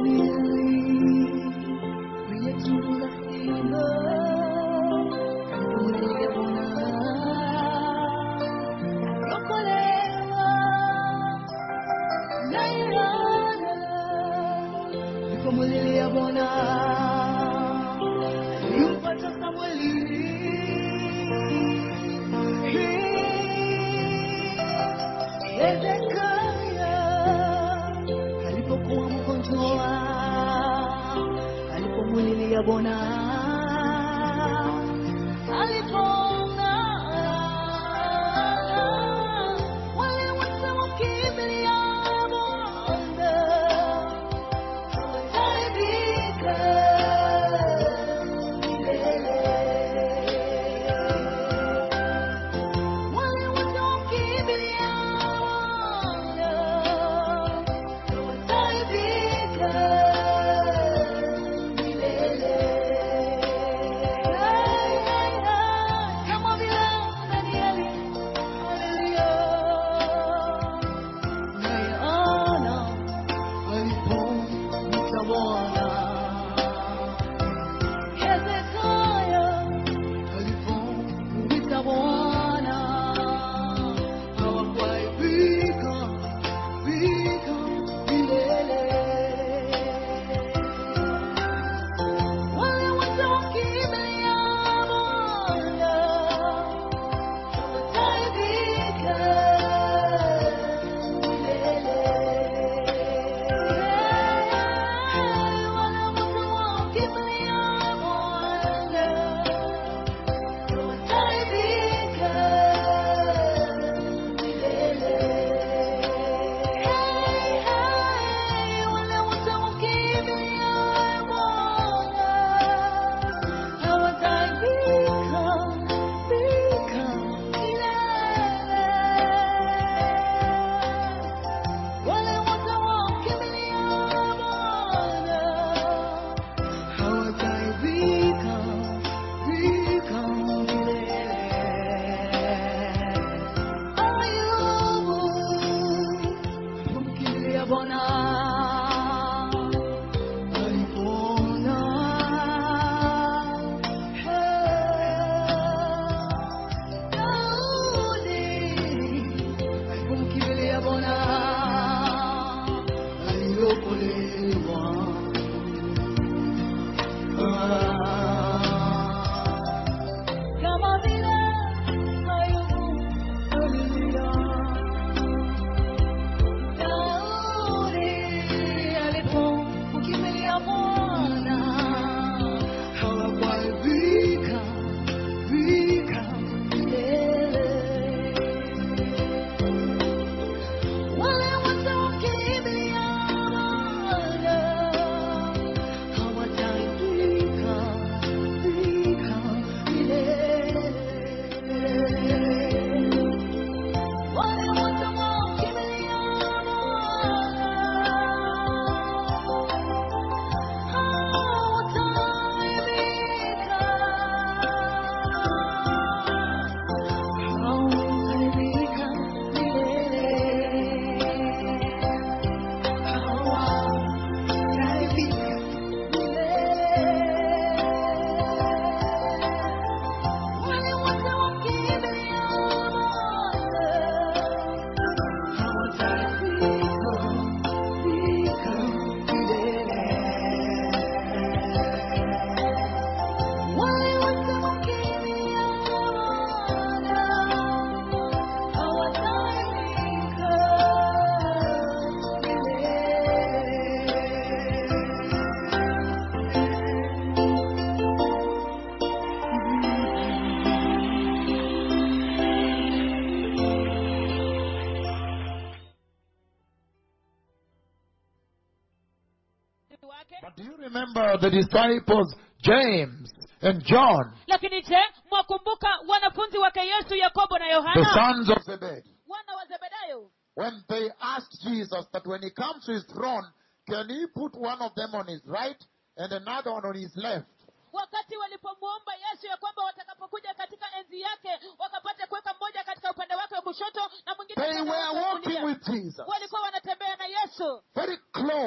But do you remember the disciples James and John, Lakini je, mwakumbuka wanafunzi wake Yesu, Yakobo na the Yohana, sons of Zebedee, wana wa Zebedayo? when they asked Jesus that when he comes to his throne, can he put one of them on his right and another one on his left? Wakati walipomuomba Yesu ya kwamba watakapokuja katika enzi yake wakapata kuweka mmoja katika upande wake wa kushoto na mwingine They katika were upande wa walking kulia, with Jesus, walikuwa wanatembea na Yesu very close. kwa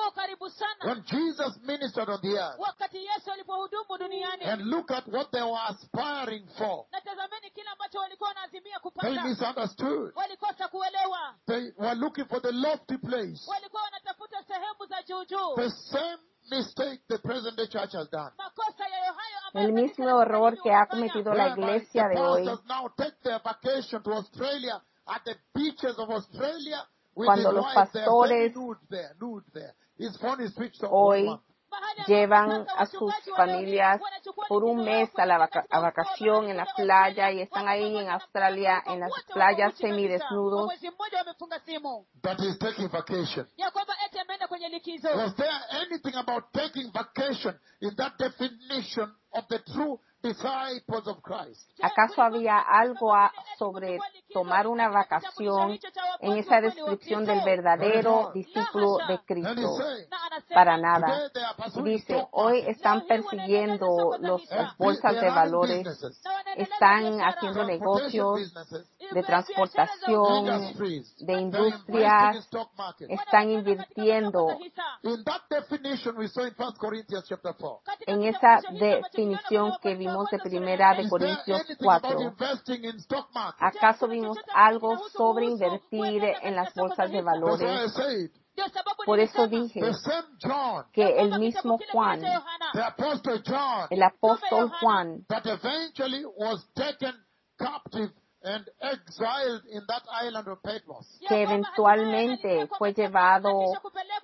ulikuwa karibu sana when Jesus ministered on the earth. wakati Yesu alipohudumu duniani. And look at what they were aspiring for. Na tazameni kile ambacho walikuwa wanaazimia They kupata. misunderstood. Walikosa kuelewa. They were looking for the lofty place. Walikuwa wanatafuta sehemu za juu juu. The same mistake the present day church has done. Makosa yayo hayo ambayo El mismo kanisa error que ha limefanya. cometido la Whereby iglesia the de hoy pastors now take their vacation to Australia at the beaches of Australia with Cuando his los wife there, pastores nude there. His phone is switched off hoy 1 month. llevan a sus familias por un mes a a vacación en la playa y están ahí en Australia en las playas semidesnudos. That is taking vacation. Ya kwamba eti ameenda kwenye likizo. Was there anything about taking vacation in that definition of the true disciples of Christ? ¿Acaso había algo sobre tomar una vacación en esa descripción del verdadero discípulo de And he's Cristo? saying, Para nada. today they are pursuing Dice, stock hoy market. están persiguiendo las bolsas de valores, están haciendo negocios de transportación, de industrias, están invirtiendo. In that definition we saw in 1 Corinthians chapter 4. En esa definición que vimos de Primera de Is there Corintios anything about 4, investing in stock market? ¿acaso vimos algo sobre invertir en las bolsas de That's why I valores? said, Por eso dije the same John, que el mismo Juan, the apostle John, el apóstol Juan, that eventually was taken captive and exiled in that island of Patmos. que eventualmente fue llevado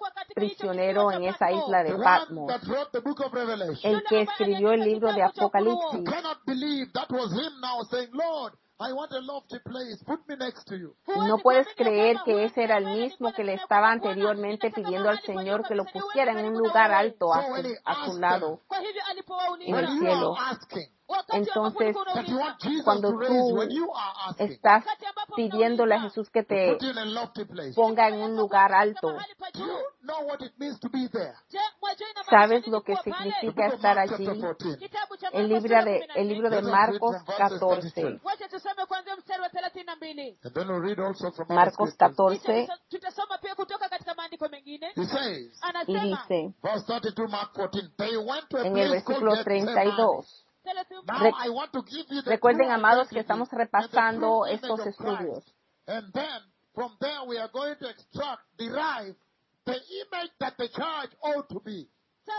prisionero en esa isla The de one Patmos, that wrote the book of Revelation. el que escribió el libro de You Apocalipsis. cannot believe that was him now saying, Lord, I want a lofty place. Put me next to you. No puedes creer que ese era el mismo que le estaba anteriormente pidiendo al Señor que lo pusiera en un lugar alto a su lado Kwa hivyo en alipowauliza el When you cielo. are asking Entonces, that you want Jesus cuando to raise you, when you are asking, estás pidiéndole a Jesús que to te put you in a lofty place, ponga en un lugar alto, do you know what it means to be there? ¿sabes lo que The significa book of estar Mark allí? chapter 14. El libro de Let us read Marcos from verses 14. 32. Wacha tusome kuanzia mstari wa 32. And then we'll read also from other Marcos scriptures. 14 Tutasoma pia kutoka katika maandiko mengine. He says, y Anasema dice verse 32, Mark 14, they went to a en el place called versículo Gethsemane. 32. Now Re- I want to give you the Recuerden, true amados, que identity estamos and the repasando true estos image of Christ. estudios. And then from there we are going to derive the image that the church ought to be.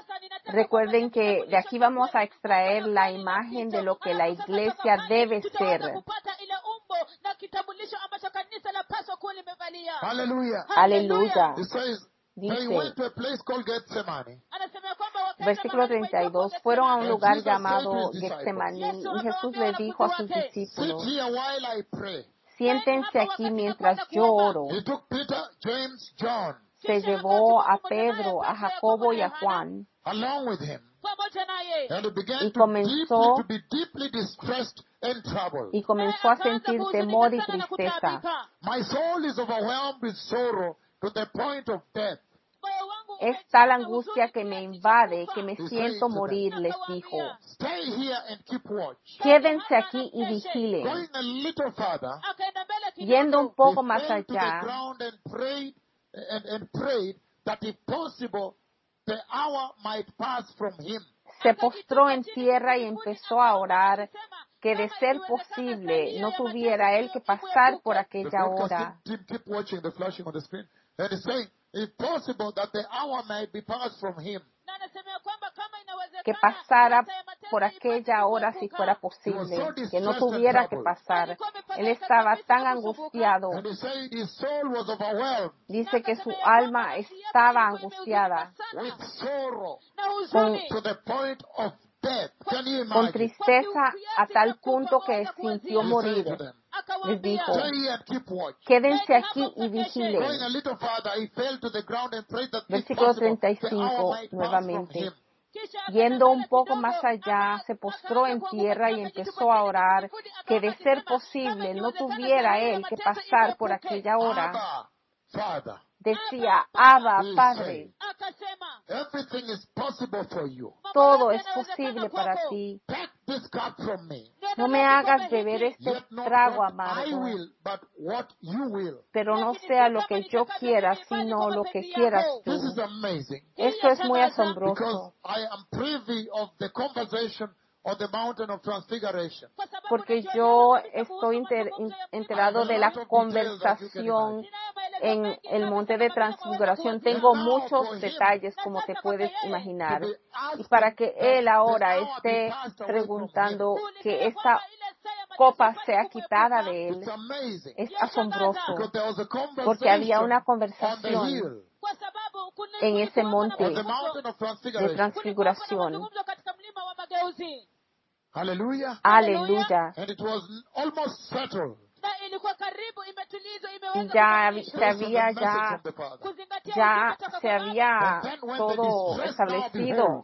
Recuerden que de aquí vamos a extraer la imagen de lo que la iglesia debe ser. Hallelujah. Aleluya. It says, they Dice, went to a place called Gethsemane. versículo 32, fueron a un And lugar Jesus said to llamado his disciples, Getsemaní y Jesús le dijo a sus sit discípulos, here while I pray. siéntense aquí mientras yo oro. He took Peter, James, John Se llevó a Pedro, a Jacobo y a Juan along with him. And he began Y to be deeply distressed and troubled. y comenzó a sentir temor y tristeza. My soul is overwhelmed with sorrow to the point of death. Es tal angustia que me invade que me siento morir, les dijo. Stay here and keep watch. Quédense aquí y vigilen. Going a little further, Yendo un he poco más fell to the allá, ground and prayed that if possible, the hour might pass from him. se postró en tierra y empezó a orar que de ser posible no tuviera él que pasar por The aquella hora. broadcasting team keep watching the flashing on the screen. And he's saying, if possible, that the hour might be passed from him. Que pasara por aquella hora si fuera posible, que no tuviera que pasar. Él estaba tan angustiado. And he said his soul was overwhelmed Dice que su alma estaba angustiada, with sorrow con, to the point of death. Can you con imagine? tristeza a tal punto que sintió He morir. said to them, Les dijo, stay here and keep watch. quédense aquí y vigilen. Going a little further, he fell to the ground and prayed that if Versículo possible, the 35 hour might pass from nuevamente. him. Yendo un poco más allá, se postró en tierra y empezó a orar que de ser posible no tuviera él que pasar por aquella hora. Abba, Father, Decía, Abba, Padre, everything is possible for you. todo es posible para ti. Take this cup from me. No me hagas beber este Yet not trago what I amargo, will, but what you will. pero no sea lo que yo quiera, sino lo que quieras tú. This is amazing Esto es muy because asombroso, I am privy of the conversation on the mountain of transfiguration. porque yo estoy enterado de la conversación en el monte de transfiguración. Tengo muchos detalles, como te puedes imaginar. Y para que él ahora esté preguntando que esta copa sea quitada de él, It's amazing es asombroso, because there was a porque había una conversation on the conversación hill en ese on monte the mountain of de transfiguration. transfiguración. Hallelujah. Aleluya. And it was almost settled. Y ya Based se on the había message ya from the Father. ya se había And then when todo the distress now establecido behold,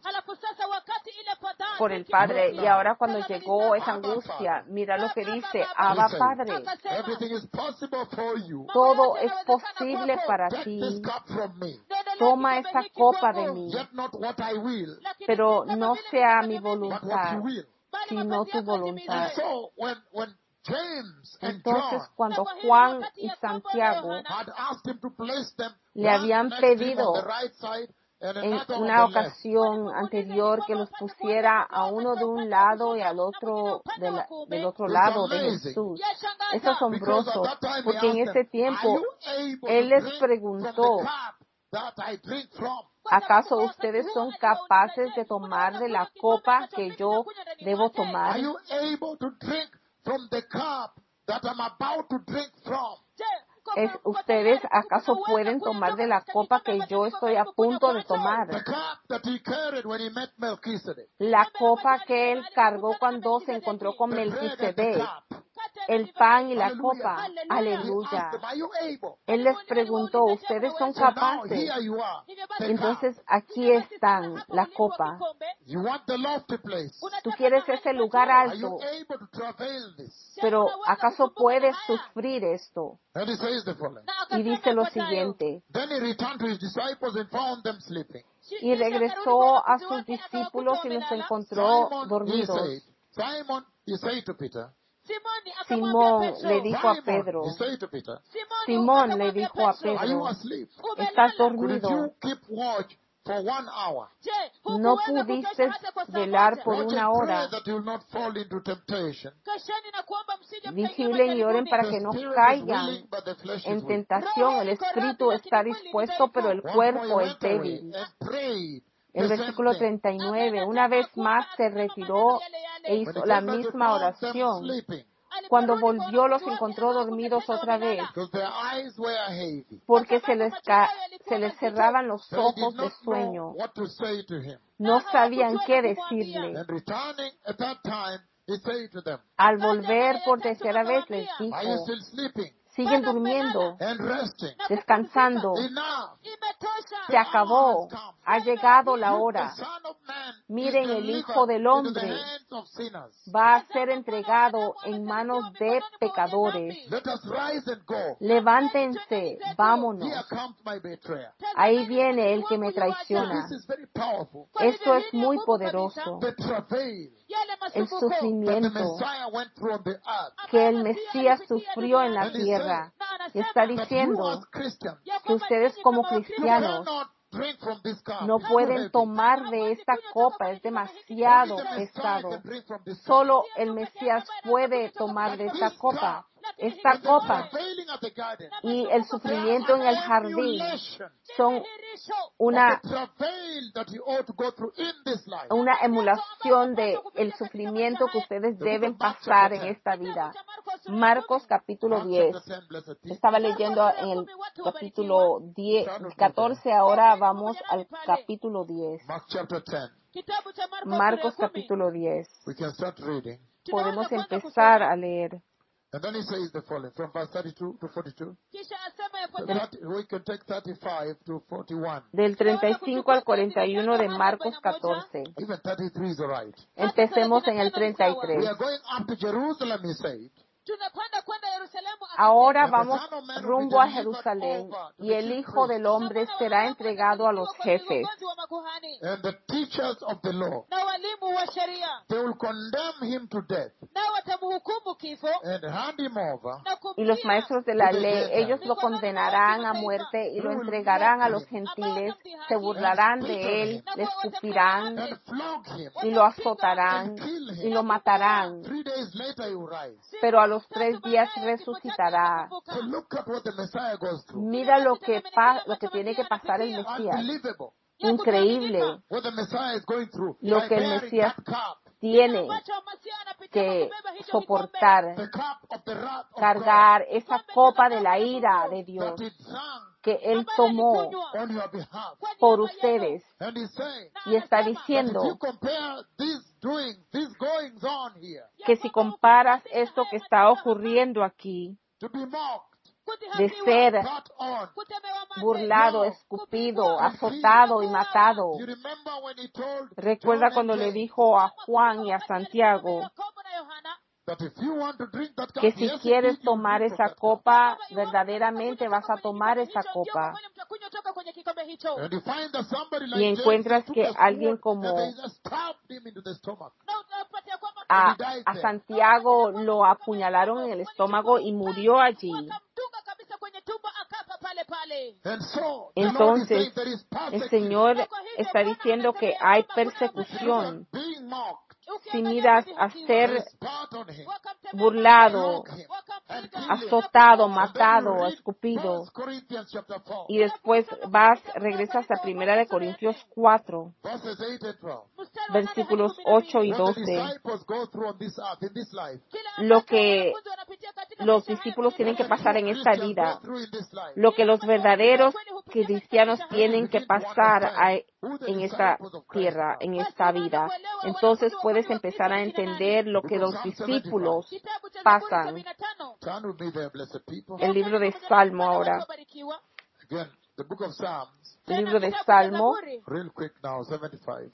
por el Padre. Y ahora cuando llegó esa angustia, mira lo que dice, Abba Padre, everything is possible for you. todo es posible para Take ti. this cup from me. Toma esa copa de mí, Yet not what I will, pero no sea mi but what voluntad, you will. sino tu voluntad. And so when James and Entonces, John cuando Juan y Santiago had asked him to place them le one habían next to him pedido on the right side and en another on una the left. ocasión anterior que los pusiera a uno de un lado y al otro del otro lado de Jesús. Es asombroso, Because at that time he porque en asked ese them, tiempo "Are you able Él to les drink preguntó, from the cup that I drink from?" ¿acaso ustedes son capaces de tomar de la copa que yo debo tomar? Are you able to drink from the cup that I'm about to drink from? ¿Ustedes acaso pueden tomar de la copa que yo estoy a punto de tomar? The cup that he carried when he met Melchizedek. La copa que él cargó cuando se encontró con The bread and the Melquisedec, cup. el pan y la Hallelujah. copa. He Aleluya. asked them, "Are you able?" Él les preguntó, ¿ustedes son So now capaces? here you are. The Entonces cup. aquí están, la copa. You want the lofty place. Tú quieres ese lugar Are you alto, able to travail this? pero ¿acaso puedes sufrir esto? And he says the following. Y dice lo siguiente, Then he returned to his disciples and found them sleeping. y regresó a sus discípulos y los encontró dormidos. Simon, he said to Peter, Simón le dijo a Simon, Pedro, he said to Peter, Simón le dijo a are you Pedro, asleep? ¿estás Couldn't dormido? you keep watch for 1 hour? ¿No pudiste velar por Watch una and pray hora? that you will not fall into temptation. Vigilen y oren para que no The spirit is caigan willing, but the flesh is en weak. tentación. El espíritu está dispuesto, pero el One more he cuerpo es went away débil. and prayed El the versículo same thing. 39, una vez más se retiró e When hizo he la came back, he misma found them oración. sleeping, Cuando volvió los encontró dormidos otra vez, because their eyes were heavy. porque se les cerraban los They did ojos de not know sueño. what to say to him. No sabían qué decirle. And returning at that time, he said to them, Al volver por tercera vez les "Are you dijo, still sleeping siguen durmiendo, and resting? descansando. Enough. Se acabó. Ha llegado la Look, hora. the Son of Man Miren, is el Hijo del delivered into the Hombre hands of sinners. va a ser entregado en manos de pecadores. Let us rise and go. Levántense, Here vámonos. comes my betrayer." Ahí viene el que me So traiciona. this is very powerful. Esto es muy poderoso. The travail El that the sufrimiento Messiah went through on the earth. que el Mesías sufrió en la And he tierra. said Y está that you diciendo as Christians, que ustedes como you cristianos cannot drink from this cup. no It's too pueden heavy. tomar de esta copa, es Only demasiado the Messiah pesado. can drink from this cup. Solo el Mesías puede tomar de esta copa. Esta And the copa travailing at the garden, y el sufrimiento en el jardín emulation son of una the travail that you ought to go through in this life. emulación de el sufrimiento que ustedes deben pasar en esta vida. Marcos capítulo Mark 10. chapter 10, blessed people. Estaba leyendo en el capítulo 14, ahora vamos al capítulo 10. Mark chapter 10. Marcos capítulo 10. We can start reading. Podemos empezar a leer. And then he says the following, from verse 32 to 42. We can take 35 to 41. Del 35 al 41 de Marcos 14. Even 33 is all right. Empecemos en el We 33. are going up to Jerusalem, he said. Ahora vamos rumbo a Jerusalén y el Hijo del Hombre será entregado a los jefes and the teachers of the law. na walimu wa sheria, They will condemn him to death nao watamhukumu kifo and hand him over na y los kumtia maestros de la ley, ellos lo condenarán a muerte y lo entregarán a los gentiles, se burlarán de él, le escupirán and flog him. y lo azotarán y lo matarán, 3 days later he will rise. pero a los 3 días resucitará. So look at what the Messiah goes through. Mira lo que tiene que pasar el Mesías. Unbelievable. Increíble What the Messiah is going through. lo By que el bearing Mesías that cup, tiene que soportar, the cup of the wrath of cargar esa copa de la ira de God Dios that he drank que Él tomó on your behalf. por ustedes. And he's saying Y está that if diciendo you compare these goings on here, que si comparas esto que está ocurriendo aquí, to be mocked, de ser spat on, burlado, escupido, azotado y matado. you remember when he told Recuerda John cuando and le James dijo a Juan y a Santiago that if you want to drink that cup, que si yes, quieres indeed, you tomar drink of esa that cup. copa, verdaderamente vas a tomar esa copa. And you find that somebody Y like James, encuentras they took que a alguien sword como and they just stabbed him into the stomach. a Santiago lo apuñalaron en el estómago y murió allí. And so, the Lord is Entonces, saying there is el persecution. Señor está diciendo que hay persecución. Being mocked, Si miras a they ser spat on him, burlado, flog him, and kill him. azotado, And then you matado, read escupido, 1 Corinthians chapter 4, y después regresas a 1 Corintios 4, verses 8 and 12. versículos 8 y What the 12. disciples go through on this earth, in this life. Lo que los discípulos tienen que pasar en esta Christians vida, go through in this life. lo que los verdaderos cristianos tienen que pasar en esta tierra, en esta vida. Entonces puedes empezar a entender lo que los discípulos pasan. Turn with me there, blessed people. El libro de Salmo ahora, Again, the book of Psalms, el libro de Salmo real quick now, 75.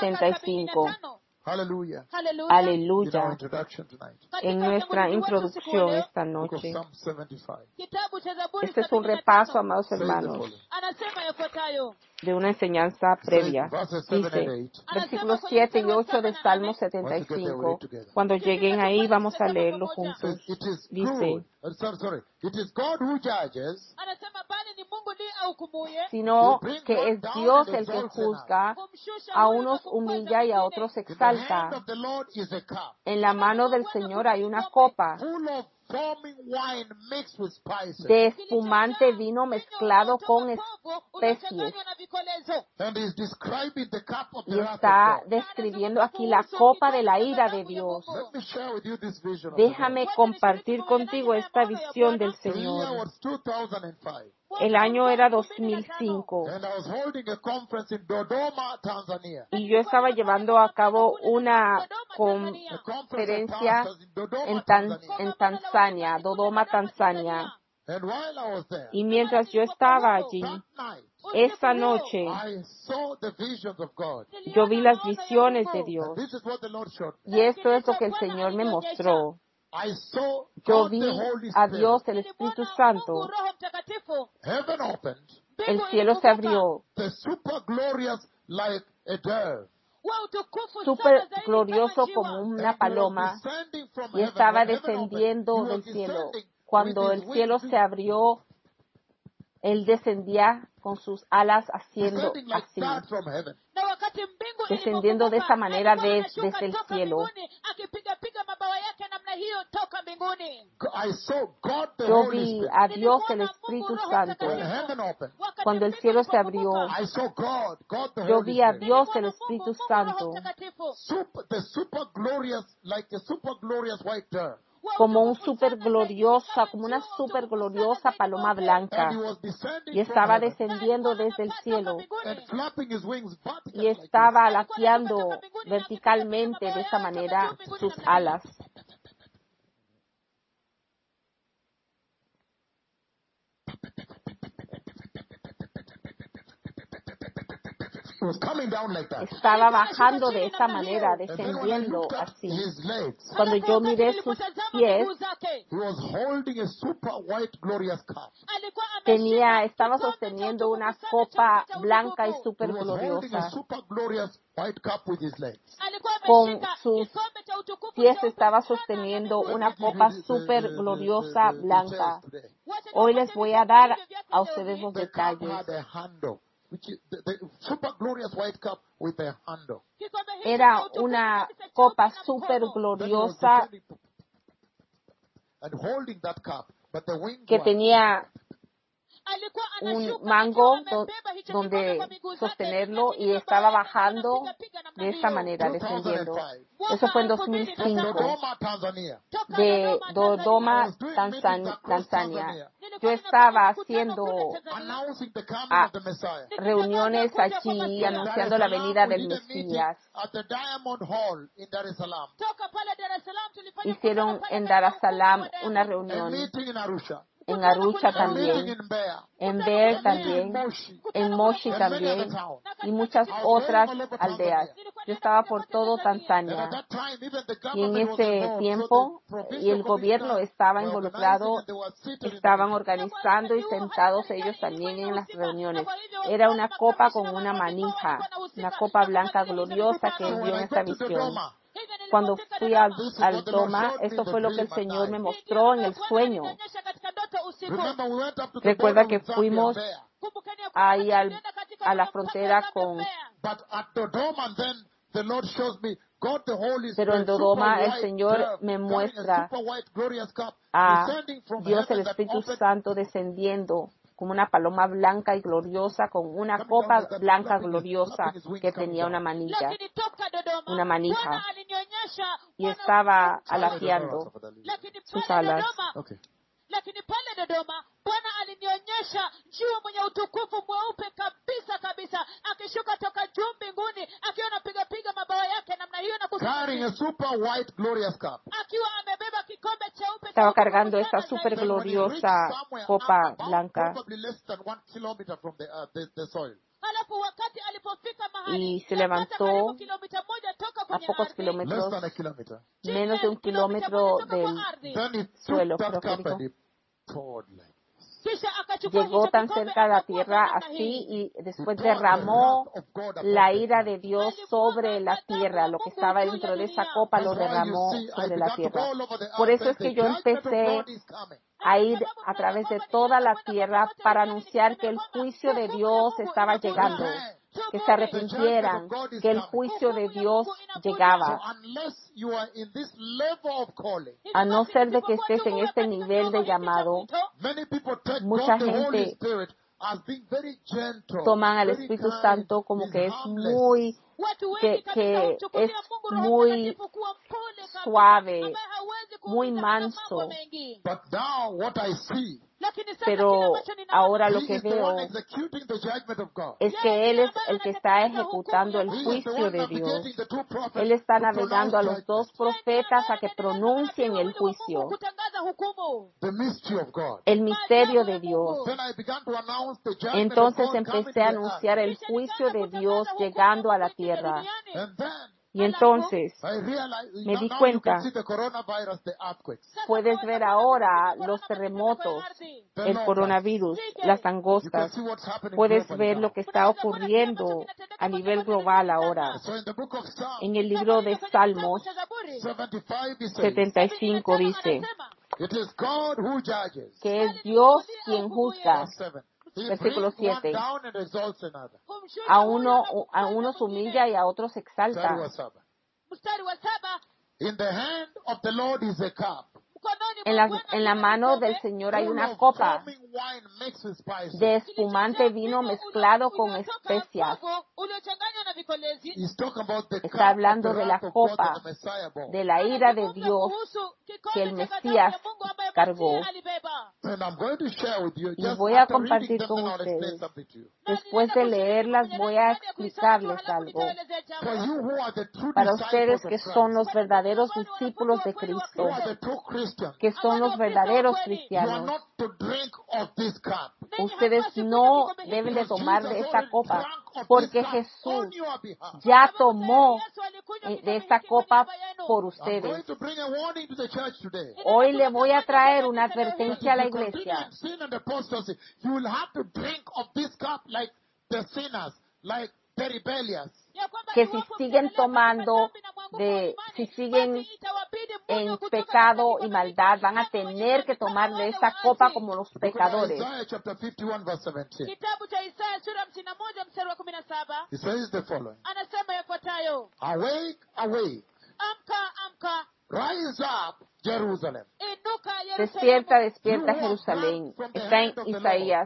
75. Hallelujah. In our Aleluya. introduction tonight. En nuestra introducción esta Book of noche. Psalm 75. Este es un repaso, amados Say the hermanos, following. anasema yafuatayo, de una enseñanza previa. Verses 7 Dice, and 8. versículos 7 y 8 de Salmo 75. Cuando lleguen ahí vamos a leerlo juntos. It is Dice, good. Sorry. It is God who judges, anasema bali ni Mungu ndiye ahukumuye, sino que es Dios el que juzga, kumshusha a huyu na unos kumkweza humilla y a mwingine. otros in the hand exalta. of the Lord is a cup, En la mano del Señor hay una copa full of foaming wine mixed with spices. de espumante vino mezclado con especies. And he's describing the cup of Y the wrath está of God. describiendo aquí la copa de la ira de Dios. Let me share with you this vision of the Lord. Déjame compartir contigo esta visión del The year Señor. was 2005. El año era 2005 And I was holding a conference in Dodoma, Tanzania. y yo estaba llevando a cabo una A conference of conferencia pastors in Dodoma, en Tanzania. Tanzania, Dodoma, Tanzania. And while I was there, Y mientras yo estaba allí, that night, esa noche, I saw the visions of God. yo vi las visiones de And Dios. this is what the Lord showed me. Y esto es lo que el Señor me mostró. I saw Yo God vi the Holy a Spirit. Dios, el Espíritu Santo. Roho Mtakatifu, Heaven opened, El cielo se abrió, the super glorious like a dove. wa utukufu súper sana zaidi glorioso kama como jiwa. una And paloma, he was descending from y heaven. estaba When heaven descendiendo opened, he del was cielo. descending Cuando with el his cielo wings se abrió, Él descendía con sus alas haciendo descending like así, that from heaven. Na wakati mbingu descendiendo de esa manera alikuwa desde anashuka el toka cielo. mbinguni, akipiga mabawa yake namna hiyo toka mbinguni. I saw God the Yo Holy vi Spirit. a Dios el Espíritu Santo. When heaven opened, Wakati Cuando el mbingu cielo se ilipofunguka, abrió, I saw God the yo Holy vi a Spirit. Dios el Mungu, Espíritu Roho Santo Mtakatifu. The super glorious, like a super glorious white dove. Wa como utukufu como una sana super zaidi, gloriosa paloma And he blanca, was descending y from estaba heaven descendiendo desde el cielo and flapping his wings vertically y like this. estaba alateando verticalmente de esa manera sus alas. It was coming down like that. estaba bajando de esa manera, And then when I descendiendo looked at así. his legs, Cuando yo miré sus pies, he was holding a super white glorious cup. estaba sosteniendo una copa blanca y He súper was holding a gloriosa. super glorious white cup with his legs. Con sus pies estaba sosteniendo una copa súper gloriosa blanca. Hoy les voy a dar a ustedes los The cup detalles. had a handle, which is the super glorious white cup with a handle. Era una copa súper Then he was gloriosa descending and holding that cup, but the wings que were tenía un mango donde sostenerlo y estaba bajando de esta manera, descendiendo. 2005. Eso fue en From 2005, Dodoma, Tanzania. de Dodoma, Tanzania. Yo estaba haciendo Announcing the coming Ah, of the Messiah. reuniones allí anunciando la venida del Mesías. At the Diamond Hall in Dar es Salaam. Hicieron en Dar es Salaam una A reunión, meeting in Arusha. en Arusha A meeting también, in Mbeya. en Beer A meeting in también, Moshi. en Moshi And many other también towns. y muchas otras aldeas. Yo estaba por todo And at Tanzania that time, even the y en government was ese involved. tiempo So the y el provincial gobierno commissioners estaba were involucrado, organizing and they were sitting in the estaban meeting. organizando y sentados ellos también en las reuniones. Era una copa con una manija, una copa blanca gloriosa que So envió when en I esta got to visión. Dodoma, Cuando fui al this is what the Lord Doma, showed me esto in the fue lo que el dream at Señor night. me mostró en el sueño. Remember, we went up to the Recuerda border que with Zambia and fuimos Mbeya. ahí a la frontera con... But at Dodoma, and then the Lord shows me God the Holy Pero en Spirit, super Dodoma el white Señor dove, me carrying a muestra super white glorious cup, a descending from Dios el heaven that Espíritu opened, Santo descendiendo como una paloma blanca y gloriosa con una coming down copa like that, blanca flapping gloriosa his wings que coming tenía una down. manilla, una manija, y estaba alaciando sus alas. Okay. lakini pale Dodoma Bwana alinionyesha juu mwenye utukufu mweupe kabisa kabisa akishuka toka juu mbinguni akiwa anapiga mabawa yake namna hiyo na Carrying a super white glorious cup. akiwa amebeba kikombe cheupe Estaba cargando esta super gloriosa copa blanca. Probably less than 1 kilometer from the soil. Halafu wakati alipofika mahali Y se levantó kilomita moja toka a kwenye pocos ardhi, Less kilómetros, than a kilometer. menos de un kilómetro del Then he took suelo, that creo que cup dijo. and he poured like kisha akachukua Llegó hicho tan kikombe cerca de la akapua tierra namna así hii. y después derramó la ira de Dios sobre la tierra. Lo que estaba dentro de esa copa lo That's why you derramó see, I sobre la began to tierra. go all over the Por earth eso es saying, que yo the judgment of empecé God is coming. a ir a través de toda la tierra para anunciar que el juicio de Dios estaba llegando, que se arrepintieran, que el juicio de Dios So llegaba. unless you are in this level of calling, A no ser de que estés en este nivel de llamado, many people take mucha God the Holy gente Spirit as being very gentle, toman al very Espíritu kind, Santo como he's que es harmless. muy Watu que wengi katika es kumchukulia Mungu Roho muy Mtakatifu kuwa mpole kabisa, suave, ambaye hawezi muy kuuliza hata manso. mambo mengi. But now what I see, Lakini sasa Pero kile ambacho ninaona, ahora he lo que is the one veo executing the judgment of God. es que Él es el que está ejecutando el He is the juicio one de Dios. navigating the two prophets Él está to navegando a pronounce los dos judgment. profetas a que pronuncien el juicio, kutangaza hukumu. The mystery of God. el misterio de Dios. Then I began to announce the judgment Entonces of God coming to empecé a the earth. anunciar el juicio de Dios llegando a la tierra. And then Y entonces I realized, me di now you cuenta, can see the coronavirus, the earthquakes. puedes ver ahora los terremotos, el coronavirus, las You can angostas. see what's happening Puedes globally ver now. lo que está ocurriendo a nivel global ahora. So in the book of Psalms En el libro de Salmos 75, it says, 75 dice it is God who judges. que es Dios quien juzga. Verse 7. He Versículo brings one 7. down and exalts another. A unos humilla y a otros Mstari exalta. wa 7. Mstari wa 7, In the hand of the Lord is a cup. mkononi En mwa la, Bwana en la kuna mano kikombe del Señor hay Full una of copa foaming wine mixed with spices. de espumante vino mezclado con uliotoka especias. pogo, uliochanganywa na vikolezi. He's talking about the Está cup of hablando the de la wrath of God copa that the Messiah bore. de la ira de Dios que el Mesías cargó. And I'm going to share with you, Y just voy a after reading compartir them, con then I'll explain ustedes. something to you. Después de leerlas voy a explicarles algo. For you who are the true Para disciples ustedes of que Christ, son los verdaderos discípulos de who Cristo, are the true Christians, que son los verdaderos you are cristianos, not to drink of this cup. ustedes no deben de tomar de esta copa, of porque this cup Jesús on your behalf. ya tomó Yesu alikunywa de kikombe esta hiki kwa copa niaba yenu. por I'm going ustedes. to bring a warning to the church today. Hoy le voy a traer una That if advertencia a la you continue iglesia in sin and apostasy, you will have to drink of this cup like the sinners, like the rebellious. Ya kwamba que si iwapo siguen mtaendelea katika tomando dhambi na mwanguko wa de, imani, si siguen basi itawabidi en mnywe kutoka pecado katika y kikombe maldad, hiki van a kama wenye tener que dhambi, kama tomar de wale esta copa waasi. como los The book of pecadores. Isaiah chapter 51 verse 17. Kitabu cha Isaya sura 51 mstari wa 17 It says the following. anasema yafuatayo: Awake, awake, amka, amka, rise up, Jerusalem. inuka Despierta, Yerusalemu, despierta Jerusalén. Está en Isaías.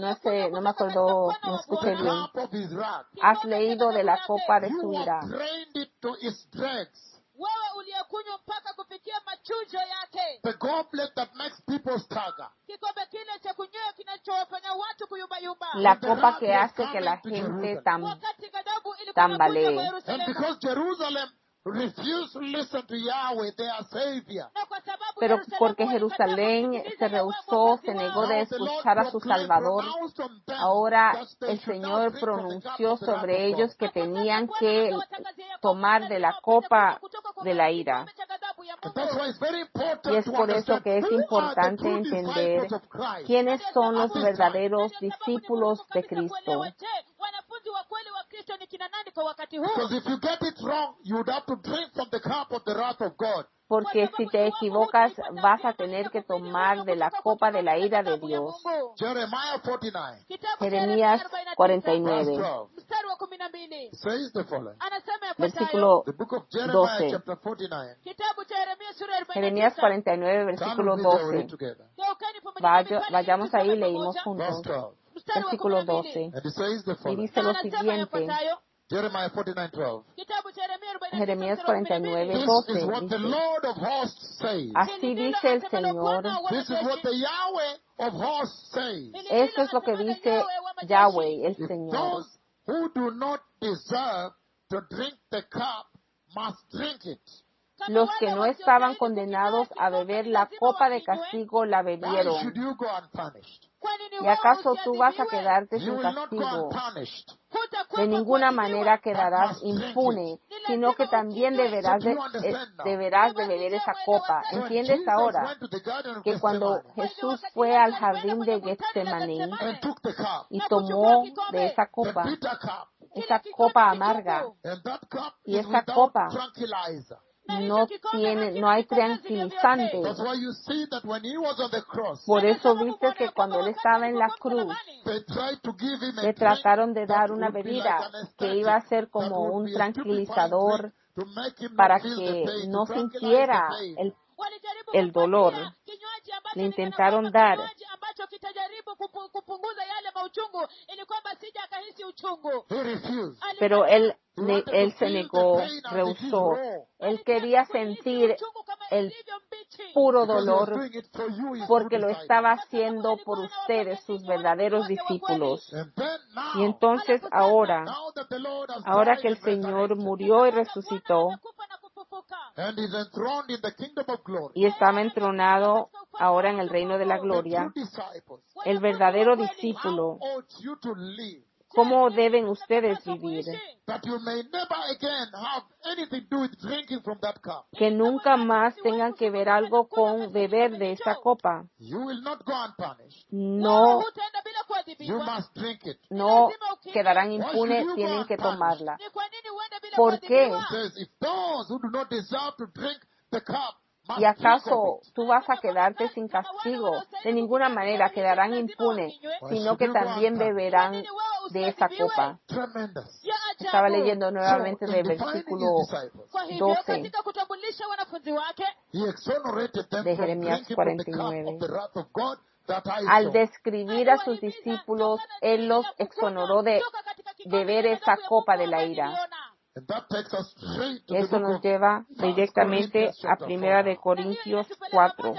No me acuerdo, no escuché The bien. cup of his wrath. Has leído de la copa de You su have ira. drained it to its dregs. wewe uliyekunywa mpaka kufikia machujo yake, The goblet that makes people stagger. kikombe kile cha kunywea kinachowafanya watu kuyumbayumba. La the copa wrath que was hace que la coming to gente Jerusalem. Wakati ghadhabu ilikuwa tambalee. inakuja kwa And Yerusalemu, because Jerusalem refused to listen to Yahweh, their Savior, na kwa sababu Pero Yerusalemu porque walikataa Jerusalén kusikiliza se Yahweh rehusó, Mwokozi se wao, negó de now the Lord escuchar a su Salvador, pronounced on them ahora that they el should not Señor drink from the cup pronunció of the wrath sobre of ellos God. que na kwa tenían sasa Bwana que akawatangazia Yakobo tomar de la lazima wapate copa kunywa kutoka kwa de la kikombe ira. cha ghadhabu ya And that's Mungu. why it's very Y important es to por eso understand que es who are the importante true entender disciples of Christ. quiénes son los At this verdaderos Na ndio sababu ni discípulos muhimu de kabisa Cristo. kuelewa, je, wanafunzi wa kweli wa Kristo ni kina nani kwa wakati huu? Because if you get it wrong, you would have to drink from the cup of the wrath of God. Porque si te equivocas, vas a tener que tomar de la copa de la ira de Dios. Jeremiah 49, Kitabu cha Jeremías verse 49, 12. mstari wa 12 It says the following. anasema yafuatayo. versículo The book of Jeremiah 12. chapter 49. Kitabu cha Yeremia sura ya Jeremías 49. 49, Turn versículo with me there, we read 12. together. Geukeni pamoja nami pale Vayamos tusome ahí, leímos pamoja. Verse juntos. 12. Mstari wa Versículo 12. 12. And it says the Y following. dice lo Anasema siguiente. yafuatayo. Jeremiah 49, 12. Kitabu cha Yeremia 49 Jeremías mstari wa 49, 12. This is 12 what the dice, Lord of hosts says. así dice el Señor, This is what the Yahweh of hosts says. eso es lo que dice Yahweh, el If Señor. those who do not deserve to drink the cup must drink it, Los que no estaban condenados a beber la copa de castigo la why bebieron. should you go unpunished? ¿Y acaso tú vas a quedarte You sin will not go castigo? unpunished. De ninguna manera quedarás impune, sino que también deberás de beber esa copa. So when ¿Entiendes Jesus ahora? went to the Garden of Que cuando Gethsemane Jesús fue al jardín de Getsemaní and took the cup, y tomó de esa the copa, bitter cup, esa copa amarga, and that cup Y is esa without copa tranquilizer. no hay tranquilizante. That's why you see that when he was on the cross, Por eso viste que cuando él estaba en la cruz, they tried to give him a le drink trataron de that dar una would be bebida like an que iba a anesthetic, ser that como would un be a stupefying tranquilizador drink to make him para not feel the que pain, no to tranquilize sintiera the pain. el dolor. Le intentaron dar. ambacho kitajaribu kupunguza yale mauchungu ili kwamba sija akahisi uchungu. He refused. Pero él He wanted él to se feel negó, the pain as it is rehusó. raw. Él quería sentir el puro Because he was dolor doing it for you, his porque true lo disciples. estaba haciendo por ustedes, sus verdaderos discípulos. And then now, Y entonces ahora, now that the Lord has ahora died que el and Señor resurrected, murió y resucitó and is enthroned in the kingdom of glory, y estaba entronado ahora en el reino de la the gloria, true disciples, el verdadero how discípulo, ought you to live ¿cómo deben ustedes vivir? that you may never again have anything to do with drinking from that cup? Que nunca más tengan que ver algo con beber de esa copa. You will not go unpunished. No, You must drink it. no quedarán impunes, tienen que tomarla. ¿Por qué? It says, if those who do not deserve to drink the cup must ¿Y drink of acaso it. tú vas a quedarte sin castigo? De ninguna manera quedarán impunes, sino que también beberán de esa copa. Tremendous. Estaba leyendo nuevamente So, del in defining versículo his disciples, Kwa hivyo 12 katika kutambulisha wanafunzi wake, he exonerated them de from Jeremías drinking from the cup 49. of the wrath of God that I Al saw. describir a sus discípulos, Él los exoneró de beber esa copa de la ira. And that takes us straight to the Eso book nos of lleva 1 directamente Corinthians a chapter Primera 4. de Corintios 4.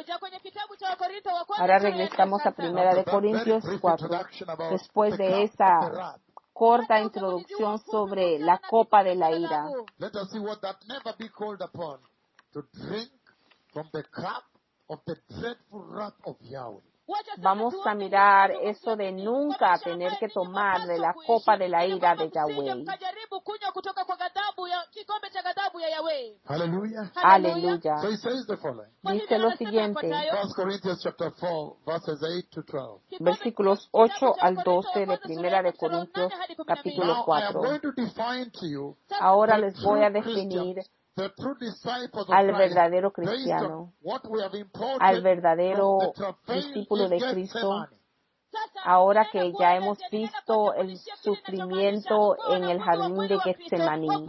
Ahora regresamos a Primera de Corintios 4. Después de esa corta introducción sobre la copa de la ira. Let us see what that never be called upon to drink from the cup of the dreadful wrath of Yahweh. vamos a mirar eso de nunca tener que tomar de la copa de la ira de Yahweh. Hallelujah. Aleluya. So he says the following. Dice lo siguiente, 1 Corinthians chapter 4, verses 8 to 12. versículos 8 al 12 de Primera de Corintios, capítulo Now I am 4. going to define to you Ahora the les voy a true definir Christians, the true disciples of al Christ, verdadero based cristiano, on what we have imported al verdadero from the travail discípulo in de Cristo, Gethsemane. ahora que ya hemos visto el sufrimiento en el jardín de Getsemaní.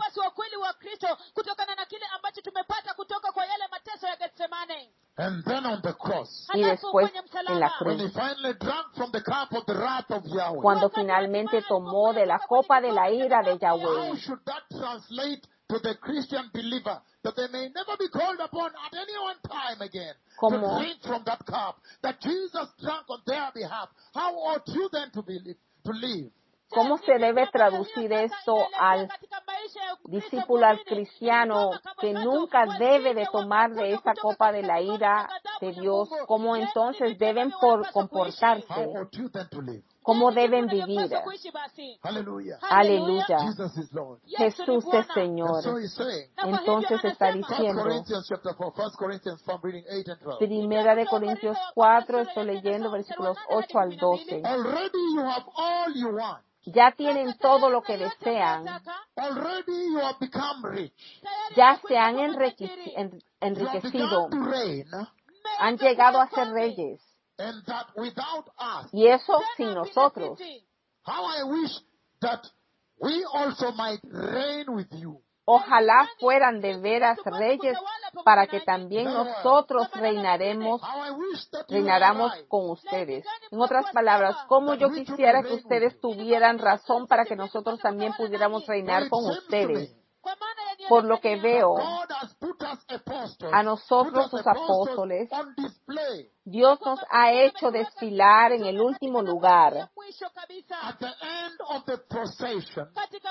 And then on the cross, Y después en la when cruz, he finally drank from the cup of the wrath of Yahweh, cuando finalmente tomó de la copa de la ira de how Yahweh. should that translate to the Christian believer, that they may never be called upon at any one time again to Como, drink from that cup that Jesus drank on their behalf? How ought you then to live? ¿Cómo se debe traducir esto al discípulo, al cristiano, que nunca debe de tomar de esa copa de la ira de Dios? ¿Cómo entonces deben How comportarse? ought you then to live? ¿Cómo deben vivir? Hallelujah. Aleluya. Jesus is Lord. Jesús es And Señor. so he's saying, Entonces está 1 diciendo, Corinthians chapter 4, 1 Corinthians 4, reading 8 and 12. Primera de Corintios 4, estoy leyendo versículos 8 al 12. Already you have all you want. Ya tienen todo lo que desean, Already you have become rich. ya se han You have enriquecido, begun to reign, han llegado a ser reyes. and that without us. Y eso sin nosotros. How I wish that we also might reign with you. Ojalá fueran de veras reyes para que también nosotros reináramos How I wish that you reináramos and I con ustedes. En otras palabras, como yo quisiera que ustedes tuvieran razón para que nosotros también pudiéramos reinar con ustedes. Por lo que veo, God has put us apostles, a nosotros put us los apóstoles, on display Dios nos ha hecho desfilar en el último lugar, at the end of the procession,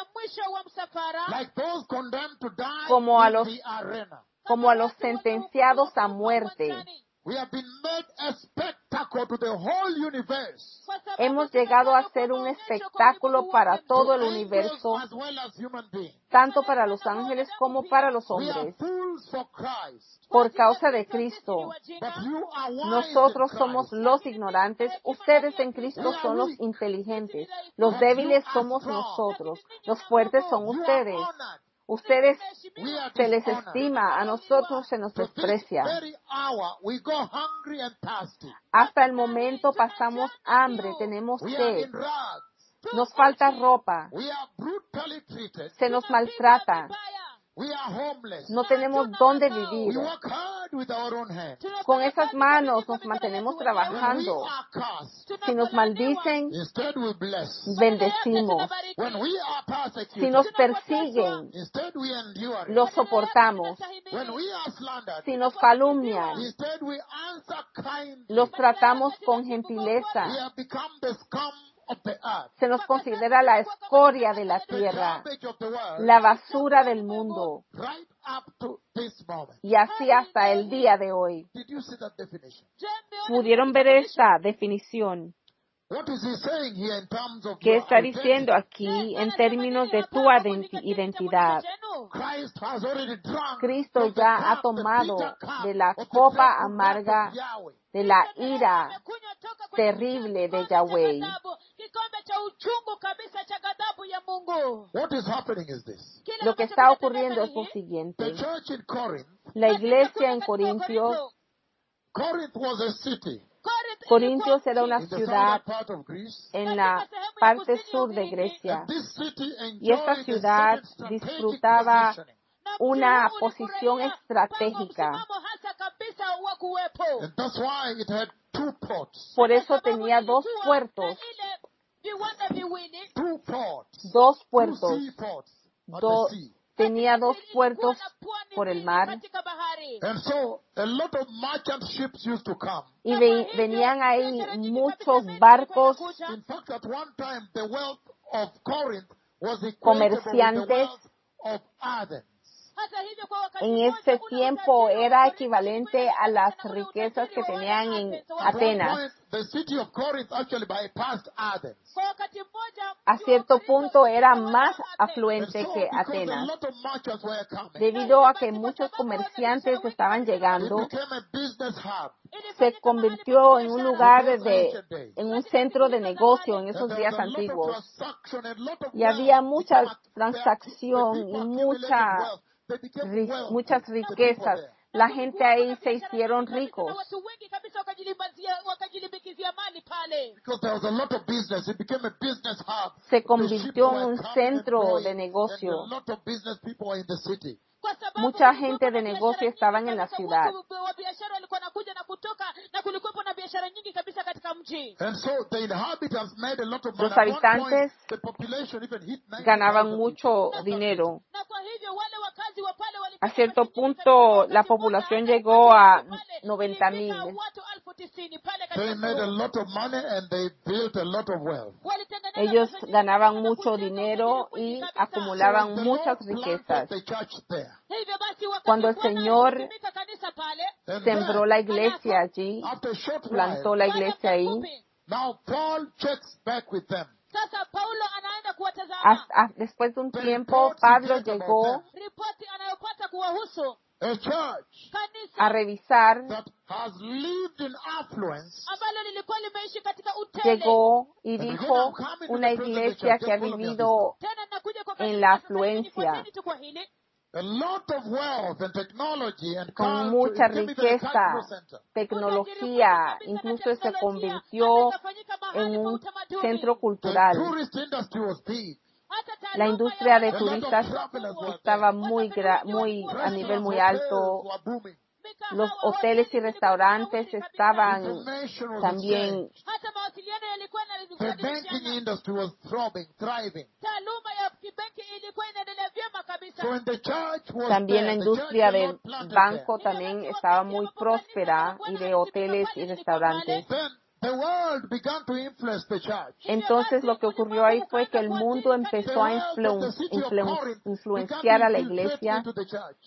like those condemned to die como a in los the arena. como a los sentenciados a muerte. We have been made a spectacle to the whole universe. Hemos llegado a ser un espectáculo para todo el universo, As well as human beings. tanto para los ángeles como para los We are hombres, fools for Christ. por causa de Cristo. But you are wise Nosotros in somos Christ. los ignorantes, ustedes en Cristo son los inteligentes, los débiles somos nosotros, los fuertes son You are ustedes. honored. Ustedes We are se les dishonored. estima, a nosotros se nos To this desprecia. very hour, we go hungry and thirsty. Hasta el momento pasamos hambre, tenemos We are sed, in rags. nos falta ropa, We are brutally treated. se nos maltrata, We are homeless. no tenemos dónde We vivir. work hard with our own hands. Con esas manos nos mantenemos When we trabajando. are cursed, Si nos maldicen, instead we bless. bendecimos. When we are Si persecuted, nos persiguen, instead we endure. los soportamos. When we are slandered, Si nos calumnian, instead we answer kindly. los tratamos con We gentileza. have become the scum of the earth, Se nos considera la escoria de la the tierra, garbage of the world, la basura del mundo. right up to this moment. Y así hasta el día de hoy. Did you see that definition? ¿Pudieron ver esta definición? What is he saying here in terms of ¿Qué your está identity? diciendo aquí en términos de tu identidad? Christ has already drunk Cristo from the ya ha cup, tomado the bitter cup de la of the copa dreadful wrath amarga of Yahweh. de la ira terrible de Yahweh. What is happening is this. Lo que está ocurriendo es lo The siguiente. church in Corinth, La iglesia en Corintios, Corinth was a city Corintios era una in the ciudad southern part of Greece. en la parte sur de Grecia. And this city Y esta enjoyed a ciudad certain strategic disfrutaba positioning. una posición estratégica. And that's why it had two ports. Por eso tenía dos puertos, Two ports. dos Two puertos. seaports on Do- the sea. tenía dos puertos por el mar And so a lot of merchant ships used to come. y venían ahí muchos barcos In fact, at one time, the wealth of Corinth was equatable with the Comerciantes. wealth of Athens. hata hivyo kwa wakati en mmoja, ese ule tiempo utajiri era wa wale equivalente wenye a las na ule riquezas que utajiri wa tenían wale en Athens, At one Atenas. point, the city of Corinth actually bypassed Athens. Kwa wakati mmoja, A mji wa cierto Korinto punto era ulitawala más Athens. And afluente so, que because a Atenas, lot of merchants were coming, debido a que muchos comerciantes estaban it llegando. became a business hub. Se convirtió en un lugar In those ancient days. en un centro de negocio en And esos there días was a lot of antiguos. transaction and lot of Y había wealth mucha became transacción y people accumulated wealth. They became wealthy, muchas the people riquezas. there. La gente ahí se hicieron ricos. Watu wengi kabisa wakajilimbikizia mali pale. Because there was a lot of business. It became a business hub. Se The ships convirtió en were un coming and centro going, de and negocio. a lot of business people were in the city. Kwa sababu Mucha kulikuwepo gente na de biashara negocio nyingi estaban en la kabisa, ciudad. watu wa biashara walikuwa nakuja na kutoka, na kulikuwepo na biashara nyingi kabisa katika mji. And so the inhabitants made a lot of money. Los At one point, habitantes the population even hit 90,000 ganaban people mucho of that dinero. Na kwa hivyo wale wakazi wa pale A walipata cierto pesa nyingi punto kabisa. la Wakati población mmoja, llegó hata a watu pale 90,000. ilifika watu 90,000 pale city. katika They made a mji. lot of money and they built a lot of wealth. Walitengeneza Ellos pesa nyingi ganaban kabisa na mucho kujenga dinero utajiri mwingi y kabisa. acumulaban the muchas Lord riquezas. planted the church there. Hivyo basi wakati Cuando el Bwana Señor alisimika kanisa pale, And sembró then, la iglesia allí, after a short plantó while, la baada ya iglesia muda ahí. mfupi, now Paul checks back with them. sasa Paulo anaenda kuwatazama. Después de un The tiempo, reports Pablo he gets about llegó them. Ripoti anayopata kuwahusu A church kanisa a revisar, that has lived in affluence. ambalo lilikuwa limeishi katika utele. llegó y And again, dijo, I'm coming to una the present day iglesia church. que ha Just follow me on this vivido now. Tena nakuja kwa en kanisa la sasa hivi, afluencia, nifuateni tu kwa hili. A lot of wealth and technology and con culture. mucha It became even a cultural riqueza, center. tecnología, incluso se convirtió en un centro The cultural. tourist industry was big. La industria de A lot of turistas travelers were estaba there. a nivel muy Restaurants, alto. hotels were booming. Los hoteles y restaurantes estaban Information was también, exchanged. hata mawasiliano yalikuwa The banking yanabadilishana. industry was thriving. Taaluma ya kibenki ilikuwa inaendelea vyema kabisa. So when the church was también la there, the church industria the de Lord planted banco también estaba muy Wakati próspera y de hoteles y restaurantes. there. Then the world began to influence the church. Entonces lo que ocurrió ahí fue que el mundo empezó a influenciar a la iglesia. Into the church.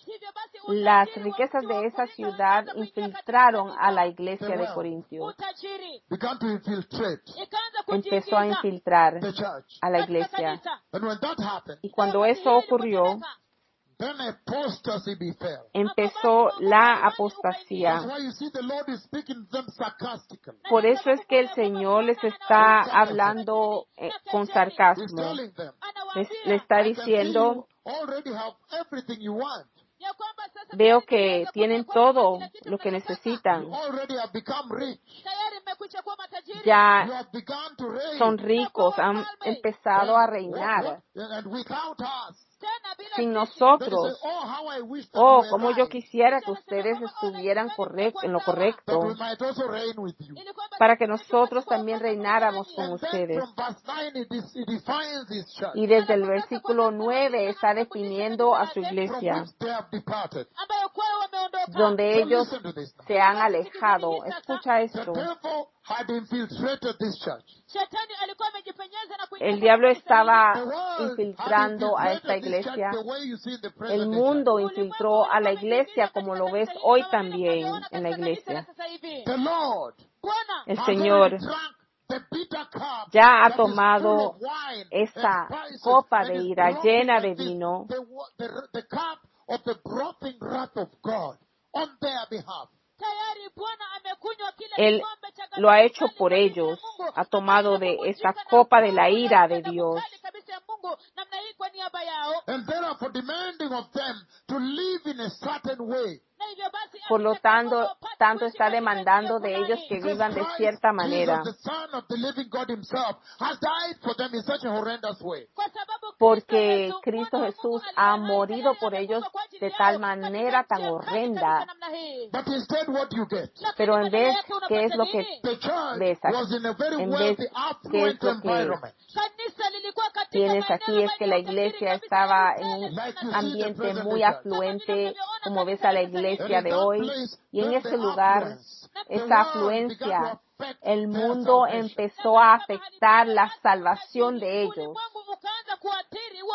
Las riquezas de esa ciudad infiltraron a la iglesia de Corintios. utajiri Began to infiltrate ikaanza Empezó a kujiingiza infiltrar the church. a la katika iglesia. kanisa. And when that happened, Y cuando eso ocurrió, then apostasy befell. empezó la That's apostasía. why you see the Lord is speaking to them sarcastically. Por eso es que el Señor les está hablando con He's sarcasmo. telling them, Le está I can see diciendo, you already have everything you want. ya kwamba sasa veo tayari que mmeweza tienen kuwa kila todo kitu lo que mnachotaka. necesitan. You already have become rich. Tayari mmekwisha kuwa matajiri. You Ya have begun to reign. son ricos, han empezado a reinar. And without us. Tena bila Sin sisi. nosotros. They say, oh, how I wish that Oh, we were como yo right, quisiera que ustedes estuvieran en lo that we correcto, might also reign with you. Ili kwamba para que sisi nosotros tuwe también pamoja reináramos nanyi. con And then ustedes. from verse 9, it defines his church, Y desde el versículo 9 está definiendo a su from iglesia, which they have departed. ambayo kwao wameondoka. donde So ellos listen to this now. se han alejado. Escucha The esto. devil had infiltrated this church. Shetani alikuwa amejipenyeza na kuingia El diablo katika kanisa estaba The world infiltrando had a esta infiltrated this church iglesia. the way you see in the El present day mundo church. infiltró a la iglesia como lo ves hoy también en la iglesia. The Lord Bwana El has Señor already drunk the bitter cup ya ha that is full tomado of wine esa and spices, copa and de is ira brothing llena de like this, vino, the cup of the brothing wrath of God on their behalf. tayari Bwana amekunywa kile Él kikombe cha lo ha hecho kali por kabisa ya ellos, Mungu, ha tomado de ambaye esa amevunjika na copa de la kunywa ira de damu Dios. kali kabisa ya Mungu, namna hii kwa niaba yao. And therefore demanding of them to live in a certain way. Na hivyo basi Por lo akitaka tanto, wapate tanto kuishi está katika demandando njia de ellos fulani. que Because vivan de Christ cierta manera, Jesus, the Son of the living God himself, has died for them in such a horrendous way. Kwa sababu porque Kristo Cristo Mwana wa Jesús Mungu ha aliye hai morido tayari por ellos amekufa kwa ajili de yao tal katika manera tan njia kali kabisa horrenda. namna hii. But instead what you get? Lakini Pero en badala vez, yake ¿qué es unapata lo que nini? The church ves aquí? was in a very En vez, wealthy, ¿qué es affluent lo que environment. Kanisa lilikuwa katika tienes maeneo aquí? Es que la ambayo ni iglesia utajiri estaba kabisa, en un Like you see the ambiente present muy day church. afluente, como ves a la And iglesia in de that hoy. place, Y en when ese the lugar, affluence, the esa world began to afluencia, affect el their mundo salvation. empezó a afectar la salvación de ellos. ulimwengu ukaanza kuathiri huo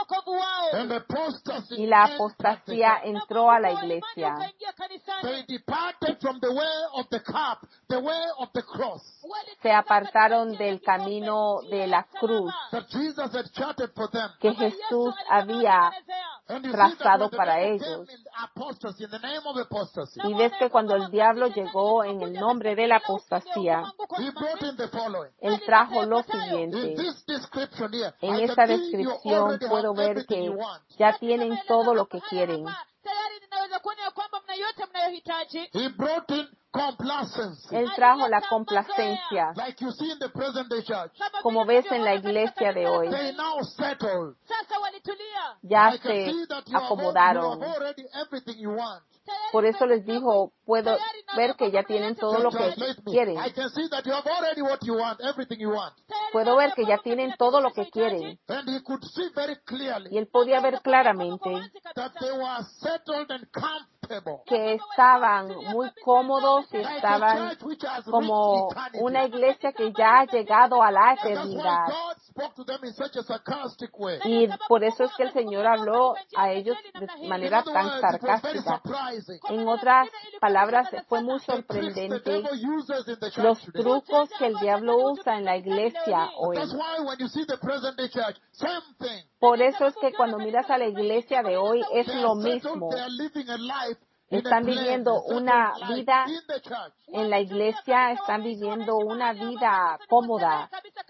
wokovu wao. And apostasy y la entered apostasía the church. entró a la Upotovu wa imani iglesia. ukaingia kanisani. They departed from the way of the cup, the way of the cross Se apartaron del camino de la cruz that Jesus had charted for them. que Jesús había And you see that trazado when the para devil ellos. came in apostasy, in the name of apostasy, Y ves que cuando el diablo llegó en el nombre de la apostasía, he brought in the following. él trajo lo In siguiente. this description here, En I esta can see you descripción already puedo have ver everything you que want. ya tienen todo lo que quieren. Tayari ninaweza kuona ya kwamba mna yote mnayohitaji. He brought in complacency, Él trajo la complacencia, like you see in the present day church. como ves en la iglesia de hoy. They now settled. Sasa walitulia. Ya I can se see that you have acomodaron. already everything you want. Por eso les dijo, puedo ver que ya tienen todo lo que Translate me. quieren. I can see that you have already what you want, everything you want. Puedo ver que ya tienen todo lo que quieren. And he could see very Y clearly él podía ver claramente that they were settled and comfortable. que estaban muy cómodos y Like a estaban church which has como reached eternity. una iglesia que ya ha llegado a la And that's why eternidad. God spoke to them in such a sarcastic way. Y por eso es que el Señor habló a ellos de In manera other tan words, it was very sarcástica. surprising. En otras palabras, fue muy The tricks the sorprendente devil uses in the los church today. trucos que el diablo usa en la iglesia hoy. That's why when you see the present day church, same thing. Por eso es que cuando miras a la iglesia de hoy es They lo are settled, mismo. they are living a life in a Están plan, viviendo a settled una life vida in the church. en la iglesia, están viviendo una vida cómoda.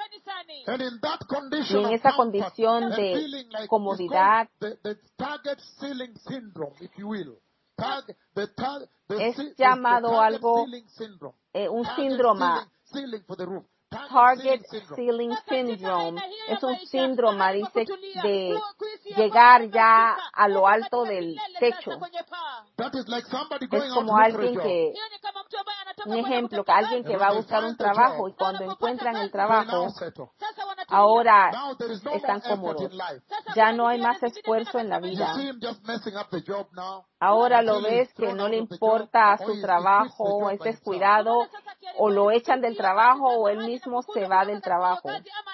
And in that Y condition en of esa comfort condición and de feeling like comodidad, it's called the target ceiling syndrome, if you will. The es target llamado algo, ceiling syndrome. un Target síndrome. ceiling for the roof. Target syndrome. Ceiling Syndrome es un síndrome, dice, de llegar ya a lo alto del techo. That is like somebody Es going out to como look for a alguien job. que, un ejemplo, que alguien que va a buscar un trabajo y cuando encuentran el They now trabajo, settle. ahora Now there is no están more effort cómodos. in life. Ya no hay más esfuerzo en la You vida. see him just messing up the job now. Ahora lo Until he's ves que thrown no out le of the importa job, or su he quits the trabajo, job es by himself. descuidado, o lo echan del trabajo o él mismo se va del trabajo.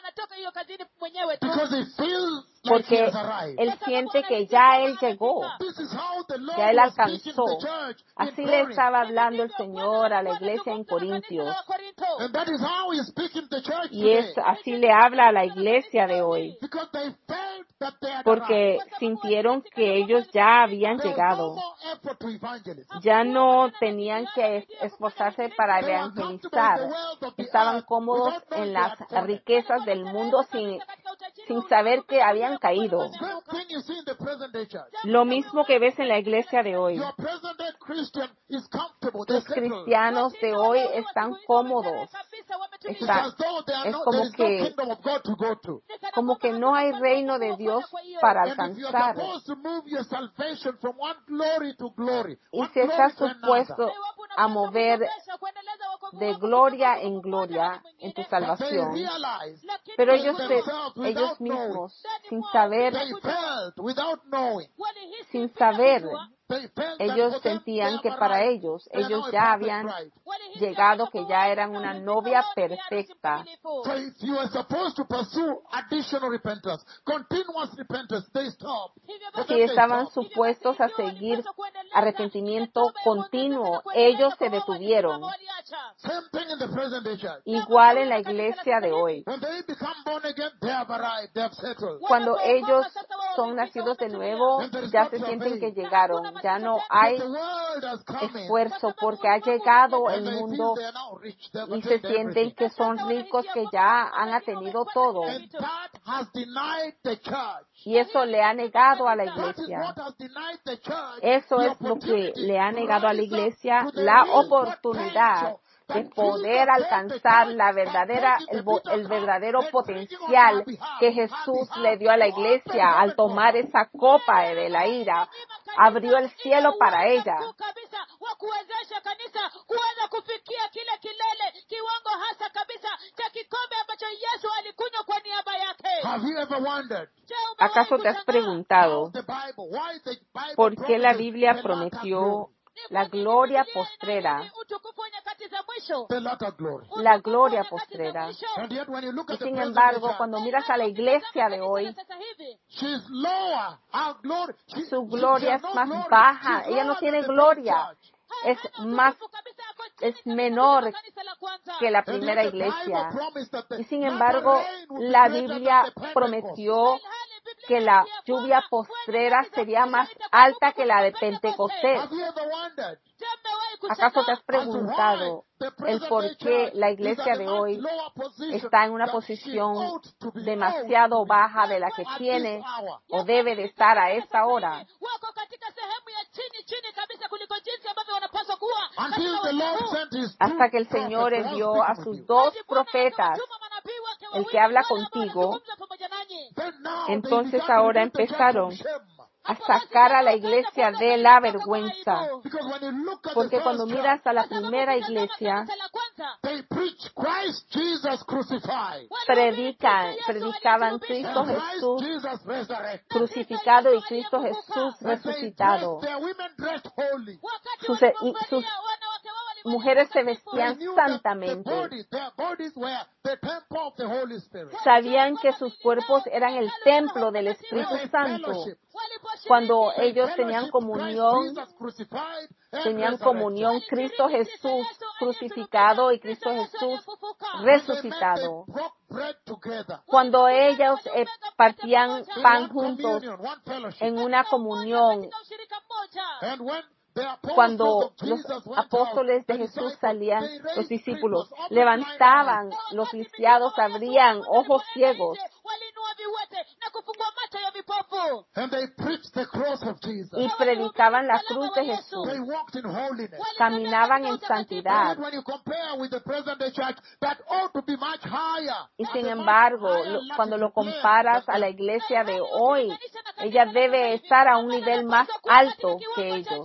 Because he feels like he Porque has arrived. él siente que ya él llegó, This is how the Lord ya él was speaking to alcanzó. the church in Así le Corinth. estaba hablando el Señor a la iglesia en Corintios. And that is how he's speaking to the church Y today. así le habla a la iglesia de hoy. Because they felt that they had Porque arrived. sintieron que ellos ya habían There was no llegado. more effort to evangelism. Ya no tenían que esforzarse para They were comfortable in the evangelizar. wealth of the Estaban earth cómodos without knowing en they las had fallen. riquezas del mundo sin saber que habían caído. Same thing you see in the present day church. Lo mismo que ves en la iglesia de hoy. Your present day Christian is comfortable. Tus They're settled. cristianos de hoy están cómodos. It's Está- as though there es is como no que- kingdom of God to go to. Como que no hay reino de Dios para And if you are alcanzar. supposed to move your salvation from one glory to glory, Y one si glory estás to another, supuesto a mover de gloria en gloria en tu but they salvación, realized, pero they ellos themselves, ellos without knowing, mismos, sin saber, they felt, without knowing, sin saber, they felt that ellos for them, sentían they que have para arrived. ellos, They are ellos now a ya perfect habían bride. llegado, que ya eran una novia perfecta. So if you are supposed to pursue additional repentance, continuous repentance, they stop. For them, Si they estaban stop. supuestos a seguir arrepentimiento continuo, ellos se detuvieron. Same thing in the present day church. Igual en la iglesia de hoy. When they become born again, they have arrived, they have settled. Cuando ellos son nacidos de nuevo, ya se sienten que llegaron. Ya no hay The world has come in, esfuerzo porque ha llegado and el they feel mundo they are now rich. They have y se attained sienten everything. que son ricos, que ya han atendido todo. And that has denied the church. Y eso le ha negado a la That is iglesia. what has denied the church. Eso the es lo que opportunity le ha to negado a la rise up iglesia, to the la real oportunidad potential de that poder Jesus alcanzar gave the la church verdadera, by taking the bitter el cup verdadero and drinking potencial on their behalf, que on Jesús behalf le dio a la of the iglesia al heaven tomar God. esa copa de la ira. Abrió el cielo para ella. kabisa wa kuwezesha kanisa kuweza kufikia kile kilele kiwango hasa kabisa cha kikombe ambacho Yesu alikunywa kwa niaba yake. Have you ever wondered Je, umewahi ¿Acaso te has kushangaa? preguntado how the Bible, why the Bible por qué la promises Biblia the latter prometió glory? la gloria postrera mwisho. the latter glory. la gloria Utakuwa nyakati za postrera. mwisho. And yet when you look Y at the sin present embargo, church, cuando miras a la iglesia de hoy, Sasa hivi, she's lower. Her glory, su she gloria has es no más glory. baja. She's Ella no lower tiene than the gloria. first church. Es hana más utukufu kabisa, ako chini es kabisa menor kuliko kanisa la kwanza. que la And yet primera the Bible iglesia. promised that the Y sin latter embargo, rain will be la greater Biblia than the Pentecost. prometió Ilhali Biblia que la inaambia lluvia kwamba postrera nyakati za sería mwisho más itakuwa alta kubwa que la de kuliko Pentecoste. Pentecostés. Have you ever wondered Je, mmewahi ¿Acaso te has kushangaa? as to why preguntado the el present por day qué church la is iglesia at a de much hoy lower position está en una than she posición ought to be, demasiado ought to be baja de la que at tiene this hour? o debe de estar a esta hora? Wako katika sehemu ya chini kabisa kuliko jinsi ambavyo wanapaswa kuwa Until katika the Lord wakati huu. sent his Hasta que two el Señor prophets, the one envió a speaking with sus you. dos Basi Bwana profetas, akawatuma manabii wake el wawili, que habla wale ambao contigo. wanazungumza pamoja nanyi. Then now Entonces they began to ahora remove the church empezaron from shame. a sacar a la iglesia de la vergüenza. Because when you look at the Porque first cuando church, miras a la Kwa sababu primera ukitazama iglesia, kanisa la kwanza, they preach Christ Jesus crucified predicaban Cristo and Christ Jesús Jesus resurrected. crucificado y Cristo Jesús And they resucitado. dressed their women dressed holy. wakati Sus- walipovalia, sus wanawake wao walivalia mujeres se utakatifu. They vestían knew that the santamente. body, their bodies were the temple of the Holy Spirit. Sabían que sus cuerpos eran el templo del When Espíritu they Santo. fellowship, Cuando they ellos tenían fellowship comunión, Christ Jesus crucified and tenían resurrected. comunión Cristo Jesús crucificado y Cristo Jesús When they met, resucitado. they broke bread together. Cuando ellos partían In pan one juntos communion, one fellowship. en una comunión, And when the apostles cuando of los Jesus went apóstoles out, de the Jesús disciples, salían, they raised los discípulos cripples, opened levantaban blind eyes. los lisiados, abrían ojos ciegos walinua viwete na kufungua macho ya vipofu. And they preached the cross of Jesus. y predicaban la cruz de Jesús. They walked in holiness. Caminaban en santidad. And when you compare with the present day church, that ought to be much higher. Y At sin a much embargo, higher cuando lo latitude comparas a la iglesia de hoy, ella debe estar a un nivel más alto que ellos.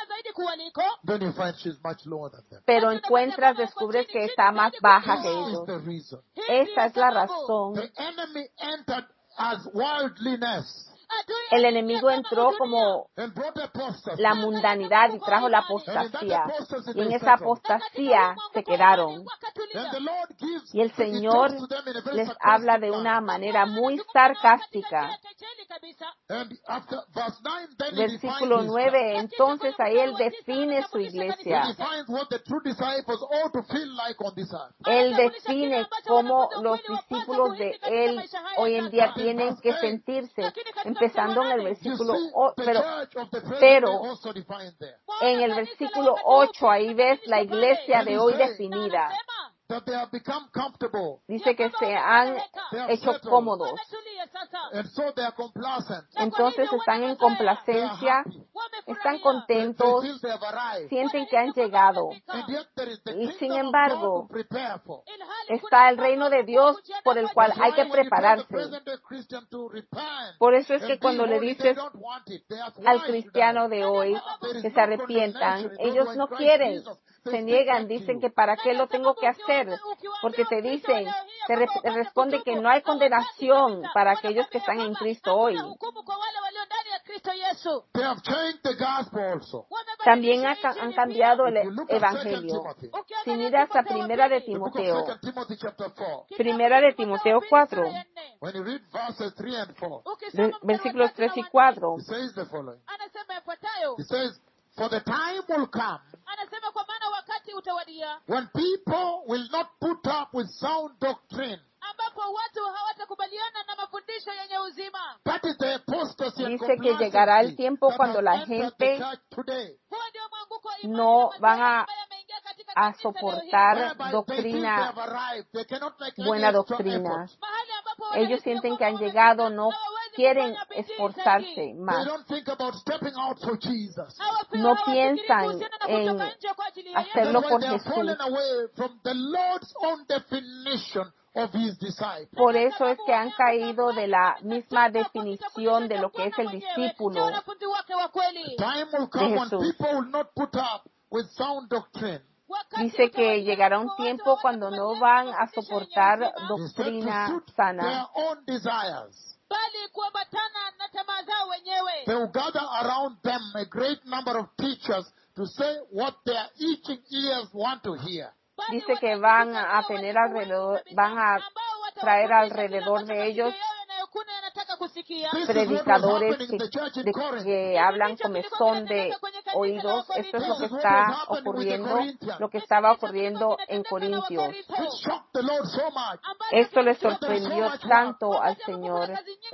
Then you find she's much lower than them. Pero descubres que está más baja que This is ellos. the reason. Esa es la razón. The enemy entered as worldliness El enemigo entró como and brought apostasy. la mundanidad y trajo la apostasía. Y en esa apostasía se quedaron. And the Lord gives, Y el he Señor talks to them in a very les sarcastic habla de una manner. manera muy sarcástica. And after verse 9, then he Versículo defines his 9, entonces ahí él define su church. He iglesia. defines what the true disciples ought to feel like on this earth. Él define cómo los discípulos de él hoy en día tienen que sentirse, empezando en el You versículo see, the pero church of the present pero day also defined there. en el versículo 8 ahí ves la iglesia de hoy definida. That they have become comfortable. Dice que se han hecho cómodos. And so they are complacent. Entonces están en complacencia, están They contentos, feel they have arrived. sienten que han llegado. And yet there is the Y sin kingdom of embargo, God to prepare for. está el reino de Dios por el cual hay que Why when you tell the prepararse. present day Christian to repent Por eso es and que be cuando le holy, they dices don't want it. They ask, why al should I? cristiano de hoy que se arrepientan, ellos no quieren, se niegan, dicen que para qué lo tengo que hacer, porque te dicen, te responde que no hay condenación para aquellos que están en Cristo hoy. They have changed the gospel also. También han cambiado el If you look at 2 evangelio. Timothy, Si miras a Primera de the book of Timoteo, 2 Timothy chapter 4, Primera de Timoteo 4, when you read verses 3 and 4, versículos 3 y 4, it says the following. Anasema yafuatayo. It says, for the time will come Anasema kwa maana wakati utawadia when people will not put up with sound doctrine. ambapo watu hawatakubaliana na mafundisho yenye uzima. That is the apostasy and dice que llegará el complacency tiempo that cuando has la entered the gente church today. Huo ndio mwanguko wa imani no na mazoea van ambayo yameingia katika kanisa leo hii. soportar Whereby they feel they doctrina, have arrived. They cannot make any buena extra doctrina. effort. Mahali ambapo Ellos wanahisi sienten que kwamba han llegado, no hawawezi quieren kufanya bidii esforzarse zaidi. They más. don't think about stepping out for Jesus. No piensan en hacerlo That's why por they have Jesús. fallen away from the Lord's own definition of his disciple. Por eso es que han caído de la misma definición de lo que es el discípulo. The time will come when Jesús. people will not put up with sound doctrine. Dice que llegará un tiempo cuando no van a soportar Instead, to doctrina suit sana, their own desires. bali kuambatana na tamaa zao wenyewe. They will gather around them a great number of teachers to say what their itching ears want to hear. dice que van a tener alrededor, van a traer alrededor de ellos predicadores que hablan comezón de oídos. Esto es lo que está ocurriendo, lo que estaba ocurriendo en Corintios. Esto les sorprendió tanto al Señor.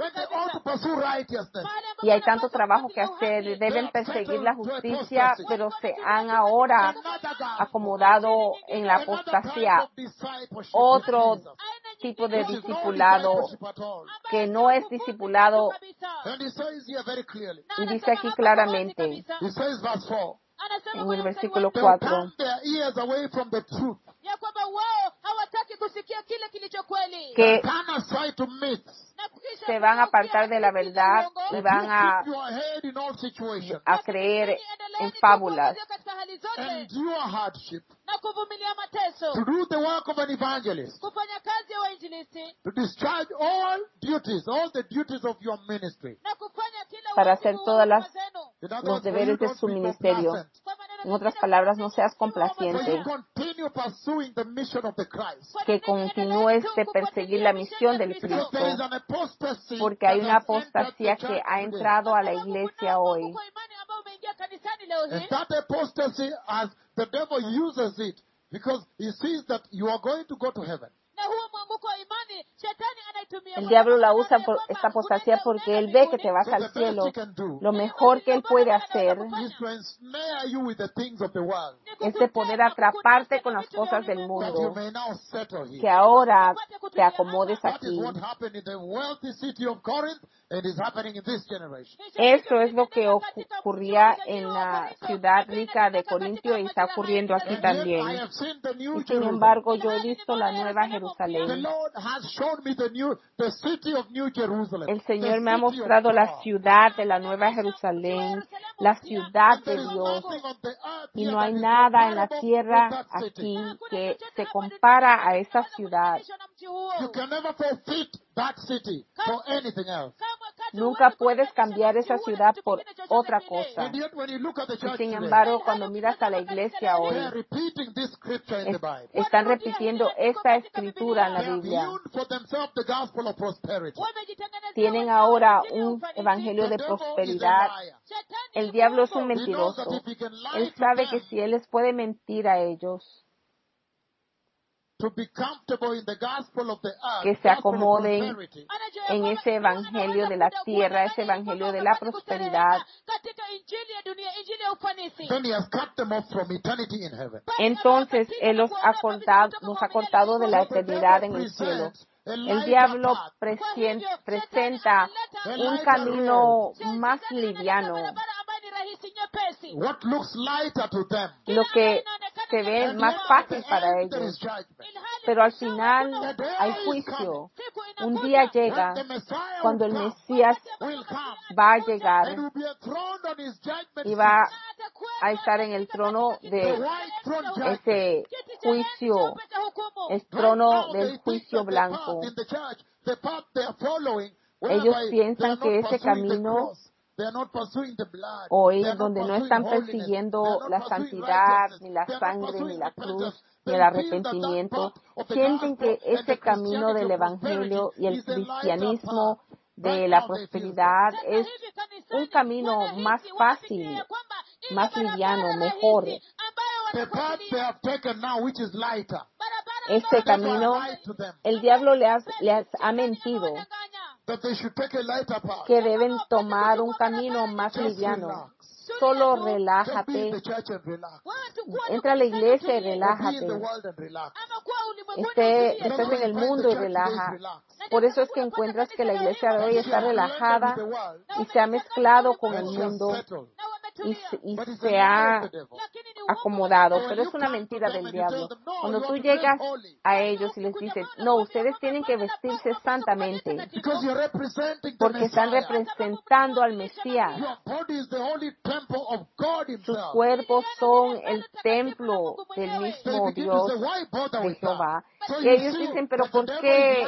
Y hay tanto trabajo que hacer. Deben perseguir la justicia, pero se han ahora acomodado en la apostasía. Otro tipo de discipulado que no es discipulado. Y dice aquí claramente en el versículo 4 que se van a apartar de la verdad y van a creer en fábulas. To do the work of an evangelist, to discharge all the duties of your ministry. Para hacer todos los deberes de su ministerio. En otras palabras, no seas complaciente. Que continúes de perseguir la misión del Cristo. Porque hay una apostasía que ha entrado a la iglesia hoy. And that apostasy, as the devil uses it, because he sees that you are going to go to heaven. El diablo la usa por esta apostasía porque él ve que te vas al cielo. Lo mejor que él puede hacer es de poder atraparte con las cosas del mundo, que ahora te acomodes aquí. Eso es lo que ocurría en la ciudad rica de Corintio y está ocurriendo aquí también. Y sin embargo, yo he visto la nueva Jerusalén. El Señor me ha mostrado la ciudad de la nueva Jerusalén, la ciudad de Dios. Y no hay nada en la tierra aquí que se compara a esa ciudad. Nunca puedes cambiar esa ciudad por otra cosa. Y sin embargo, cuando miras a la iglesia hoy, están repitiendo esta escritura en la Biblia. Tienen ahora un evangelio de prosperidad. El diablo es un mentiroso. Él sabe que si él les puede mentir a ellos, que se acomoden en ese evangelio de la tierra, ese evangelio de la prosperidad, entonces Él nos ha cortado de la eternidad en el cielo. El diablo presenta un camino más liviano, lo que se ve más fácil para ellos. Pero al final hay juicio. Un día llega cuando el Mesías va a llegar y va a estar en el trono de ese juicio, el trono del juicio blanco. Ellos piensan que ese camino hoy, donde no están persiguiendo la santidad, ni la sangre, ni la cruz, ni el arrepentimiento, sienten que ese camino del Evangelio y el cristianismo de la prosperidad es un camino más fácil, más liviano, mejor. Este camino, el diablo les ha mentido que deben tomar un camino más liviano. Solo relájate. Entra a la iglesia y relájate. Estás en el mundo y relaja. Por eso es que encuentras que la iglesia de hoy está relajada y se ha mezclado con el mundo y se ha acomodado. Pero es una mentira del diablo. Cuando tú llegas a ellos y les dices, no, ustedes tienen que vestirse santamente porque están representando al Mesías. Sus cuerpos son el templo del mismo Dios de Jehová. Y ellos dicen, pero ¿por qué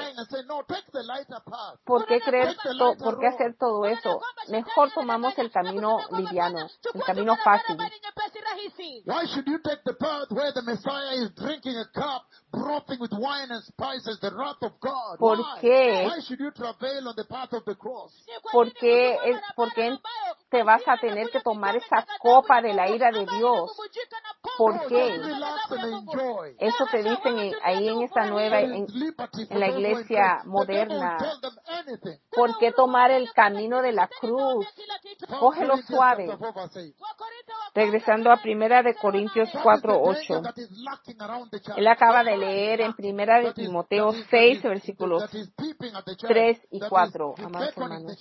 hacer todo eso? Mejor tomamos el camino liviano. el camino fácil. Why should you take the path where the Messiah is drinking a cup, brothing with wine and spices, the wrath of God? ¿Por Why? qué? Why should you travel on the path of the cross? ¿Por qué te vas a tener que tomar esa copa de la ira de Dios? ¿Por qué? Relax and enjoy. Eso te dicen ahí en esa nueva, en la iglesia moderna. ¿Por qué tomar el camino de la cruz? Cógelo suave. Regresando a 1 Corintios 4:8. Él acaba de leer en 1 Timoteo 6, versículos 3 y 4. Amados hermanos,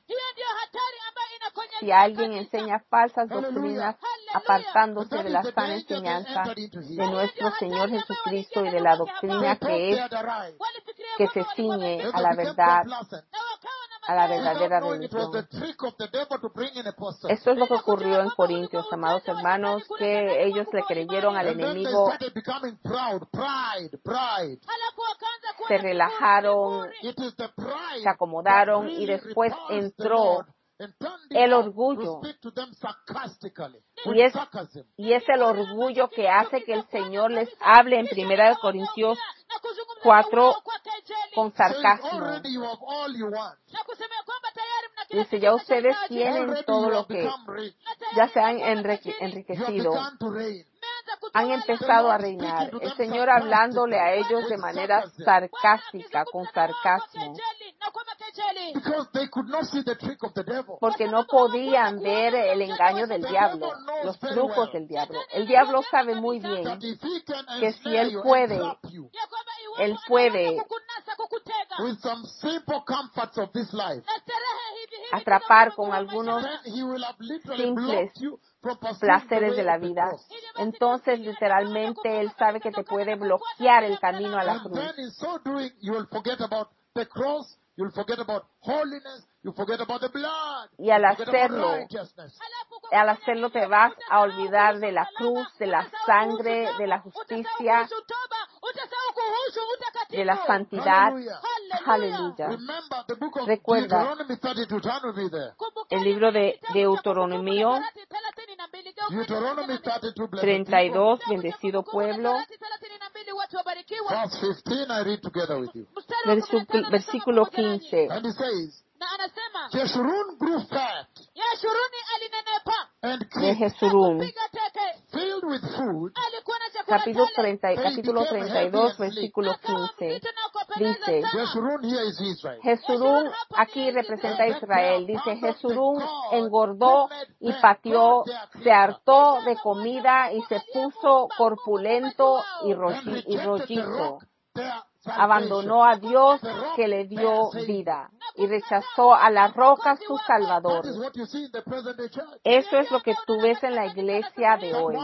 si alguien enseña falsas doctrinas, apartándose de la sana enseñanza de nuestro Señor Jesucristo y de la doctrina que se ciñe a la verdad, a la verdadera religión. Esto es lo que ocurrió en Corintios, amados hermanos, que ellos le creyeron al enemigo, se relajaron, se acomodaron y después entró el orgullo. Y es el orgullo que hace que el Señor les hable en 1 Corintios 4 con sarcasmo. Dice, ya ustedes tienen todo lo que ya se han enriquecido. Han empezado a reinar. El Señor hablándole a ellos de manera sarcástica, con sarcasmo. Porque no podían ver el engaño del diablo, los trucos del diablo. El diablo sabe muy bien que si él puede atrapar con algunos simples placeres de la vida, entonces literalmente él sabe que te puede bloquear el camino a la cruz. Y al hacerlo te vas a olvidar de la cruz, de la sangre, de la justicia, de la santidad. Aleluya. Recuerda el libro de Deuteronomio 32, bendecido pueblo. Versículo 15. Jeshurun grew fat and De Jesurún, filled with food, capítulo 32, versículo 15. Dice, Jeshurun here is Israel. Jesurún aquí representa a Israel. Dice, Jesurún engordó y pateó, se hartó de comida y se puso corpulento y rollizo. Abandonó a Dios que le dio vida y rechazó a la roca su Salvador. Eso es lo que tú ves en la iglesia de hoy.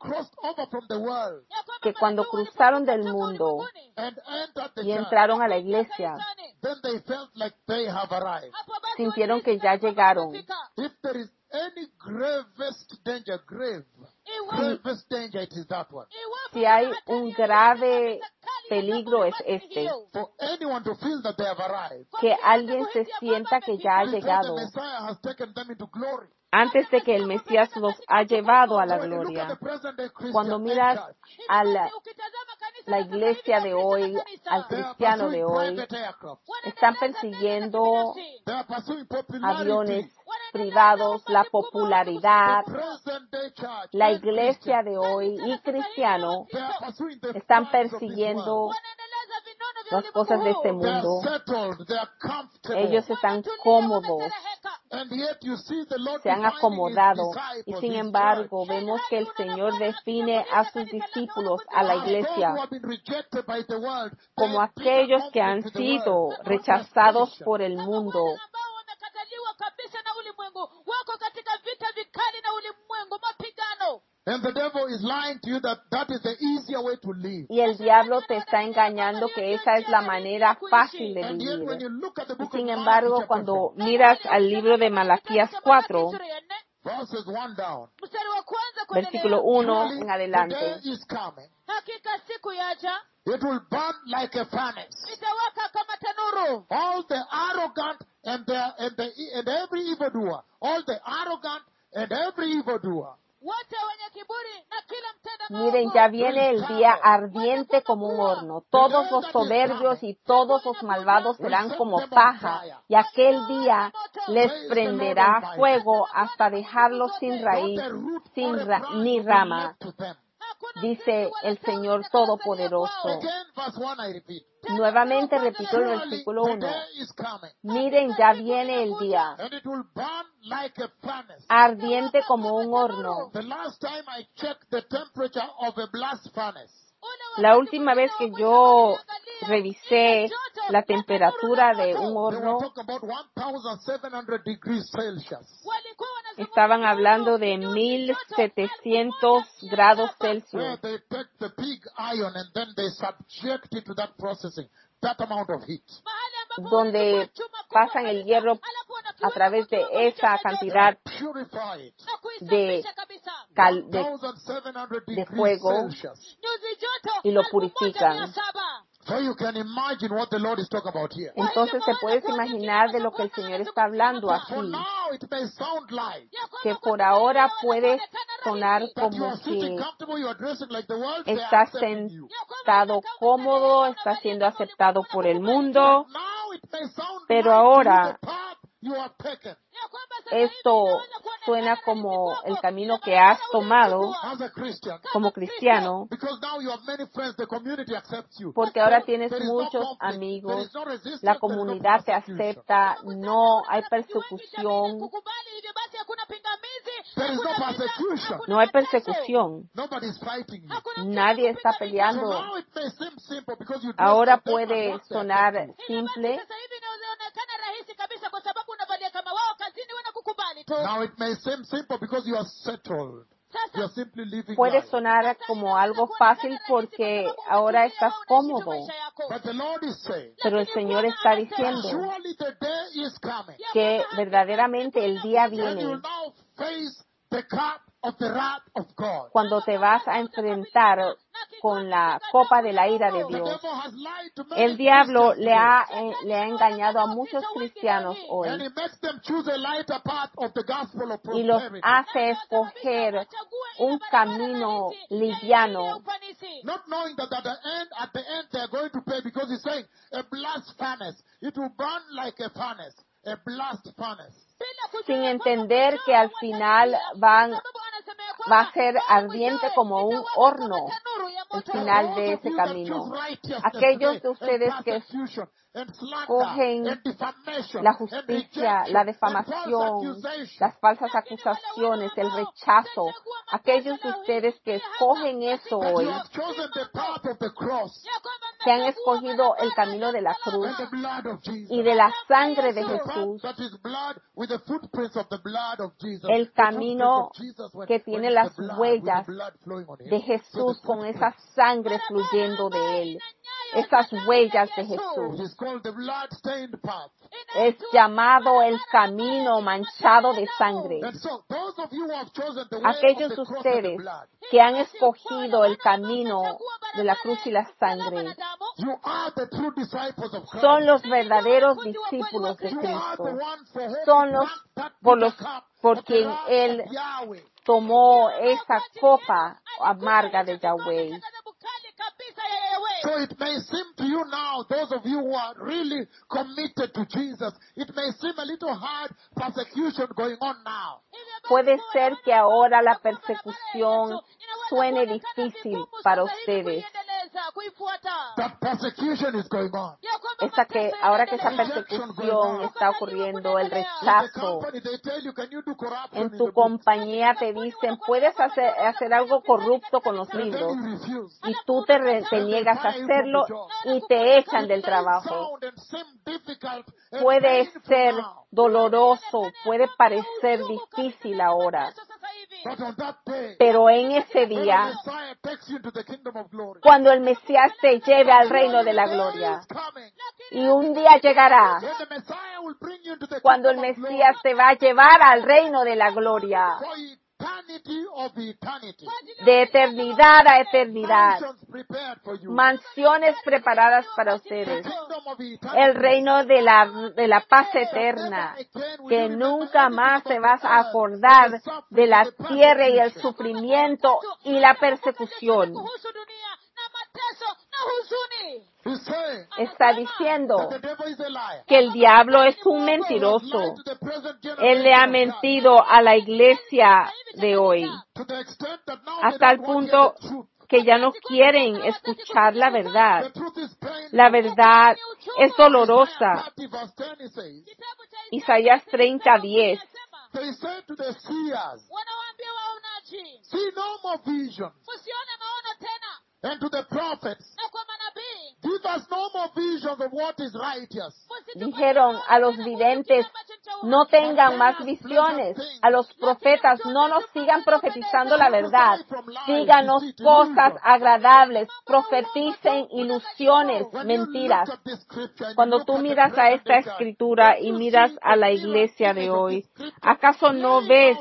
Que cuando cruzaron del mundo y entraron a la iglesia, sintieron que ya llegaron. Si hay un grave peligro es este, que alguien se sienta que ya ha llegado antes de que el Mesías los ha llevado a la gloria. Cuando miras a la iglesia de hoy, al cristiano de hoy, están persiguiendo aviones privados, la popularidad. La iglesia de hoy y cristiano están persiguiendo las cosas de este mundo. Ellos están cómodos, se han acomodado, y sin embargo vemos que el Señor define a sus discípulos, a la iglesia, como aquellos que han sido rechazados por el mundo. Y el diablo te está engañando que esa es la manera fácil de vivir. Y sin embargo, cuando miras al libro de Malaquías 4, versículo 1 en adelante, it will burn like a furnace. All the arrogant and every evildoer, all the arrogant and every evildoer. wote wenye kiburi na kila mtenda Miren, maovu. ya viene el día ardiente como un horno. Todos los soberbios y todos los malvados serán como paja, y aquel día les prenderá fuego hasta dejarlos sin raíz, ni rama, dice el Señor Todopoderoso. Again, verse 1, I repeat. Nuevamente repito el versículo 1. The day is coming, Miren, ya viene el día and it will burn like a furnace. ardiente como un horno. The last time I checked the temperature of a blast furnace, La última vez que yo revisé la temperatura de un they were horno, talking about 1,700 degrees Celsius. estaban hablando de 1700 grados Where Celsius, they take the pig iron and then they subject it to that processing, that amount of heat. donde pasan el hierro a través de esa cantidad Purify it. de, de 1,700 degrees fuego Celsius. y lo purifican. So you can imagine what the Lord is talking about here. Entonces te puedes imaginar de lo que el Señor está hablando For aquí, now it may sound like que por ahora puede sonar that you como are sitting que comfortable, you are dressing like the world, they are estás accepting you. sentado cómodo, estás siendo aceptado por el mundo, Now it may sound pero like ahora the path you have taken esto suena como el camino que has tomado as a Christian. como cristiano, Because now you have many friends, the community accepts you. porque ahora tienes There is no muchos conflict, there amigos, is no resistance, la there is no comunidad te persecution. acepta, no hay persecución, There is no persecution. no hay persecución, Nobody is fighting you. nadie está So peleando. now it may seem simple because you dress Ahora like them and puede what they sonar accept you. simple, Now it may seem simple because you are settled. You are simply living puede life. sonar como algo fácil porque ahora estás cómodo, But the Lord is saying, pero el Señor está diciendo surely the day is coming. que verdaderamente el día And you will viene now face the cup of the wrath of God. cuando te vas a enfrentar con la copa de la ira de The Dios. devil has lied to many El diablo Christians le ha engañado a muchos cristianos and hoy he makes them choose a lighter path of the gospel of y los prosperity. hace escoger un camino liviano, Not knowing that at the end they are going to pay, because he's saying a blast furnace. It will burn like a furnace. A blast furnace. sin entender que al final va a ser ardiente como un horno el final de ese camino. Aquellos de ustedes que cogen la justicia, la defamación, las falsas acusaciones, el rechazo, aquellos de ustedes que escogen eso hoy, que han escogido el camino de la cruz y de la sangre de Jesús, el camino que tiene las huellas de Jesús con esa sangre fluyendo de él, esas huellas de Jesús. Es llamado el camino manchado de sangre. Aquellos de ustedes que han escogido el camino de la cruz y la sangre son los verdaderos discípulos de Cristo. Son los por quien Él tomó esa copa amarga de Yahweh. So it may seem to you now, those of you who are really committed to Jesus, it may seem a little hard persecution going on now. Puede ser que ahora la persecución suene difícil para ustedes. That persecution is going on. Ahora que esa persecución está ocurriendo, el rechazo. En tu compañía te dicen, puedes hacer algo corrupto con los libros, y tú te niegas a hacerlo y te echan del trabajo. Puede ser doloroso, puede parecer difícil ahora, pero en ese día, cuando el Mesías te lleve al reino de la gloria, y un día llegará cuando el Mesías te va a llevar al reino de la gloria eternity of eternity. de eternidad a eternidad, Mansions prepared for you. mansiones preparadas para The ustedes, kingdom of eternity. el reino de la paz eterna, que nunca más te vas a acordar de la tierra y el sufrimiento y la persecución. kuhusu dunia na mateso na huzuni. He's saying Está diciendo that the devil is a liar. que el diablo es un He has mentiroso. lied to the present Él le ha generation of mentido a la iglesia de hoy, God, to the extent that now hasta they el don't want to punto hear the truth. que ya no quieren escuchar la verdad. The truth is painful. La verdad es dolorosa. Isaiah 30 verse 10 he says, Kitabu cha Isaías 30:10. they say to the seers, wanawaambia waonaji, see no more visions. msione maono tena, And to the prophets, na kwa manabii give us no more visions of what is righteous. Dijeron a los videntes, no tengan más visiones. A los profetas, no nos sigan profetizando la verdad. Díganos cosas agradables. Profeticen ilusiones, mentiras. Cuando tú miras a esta escritura y miras a la iglesia de hoy, ¿acaso no ves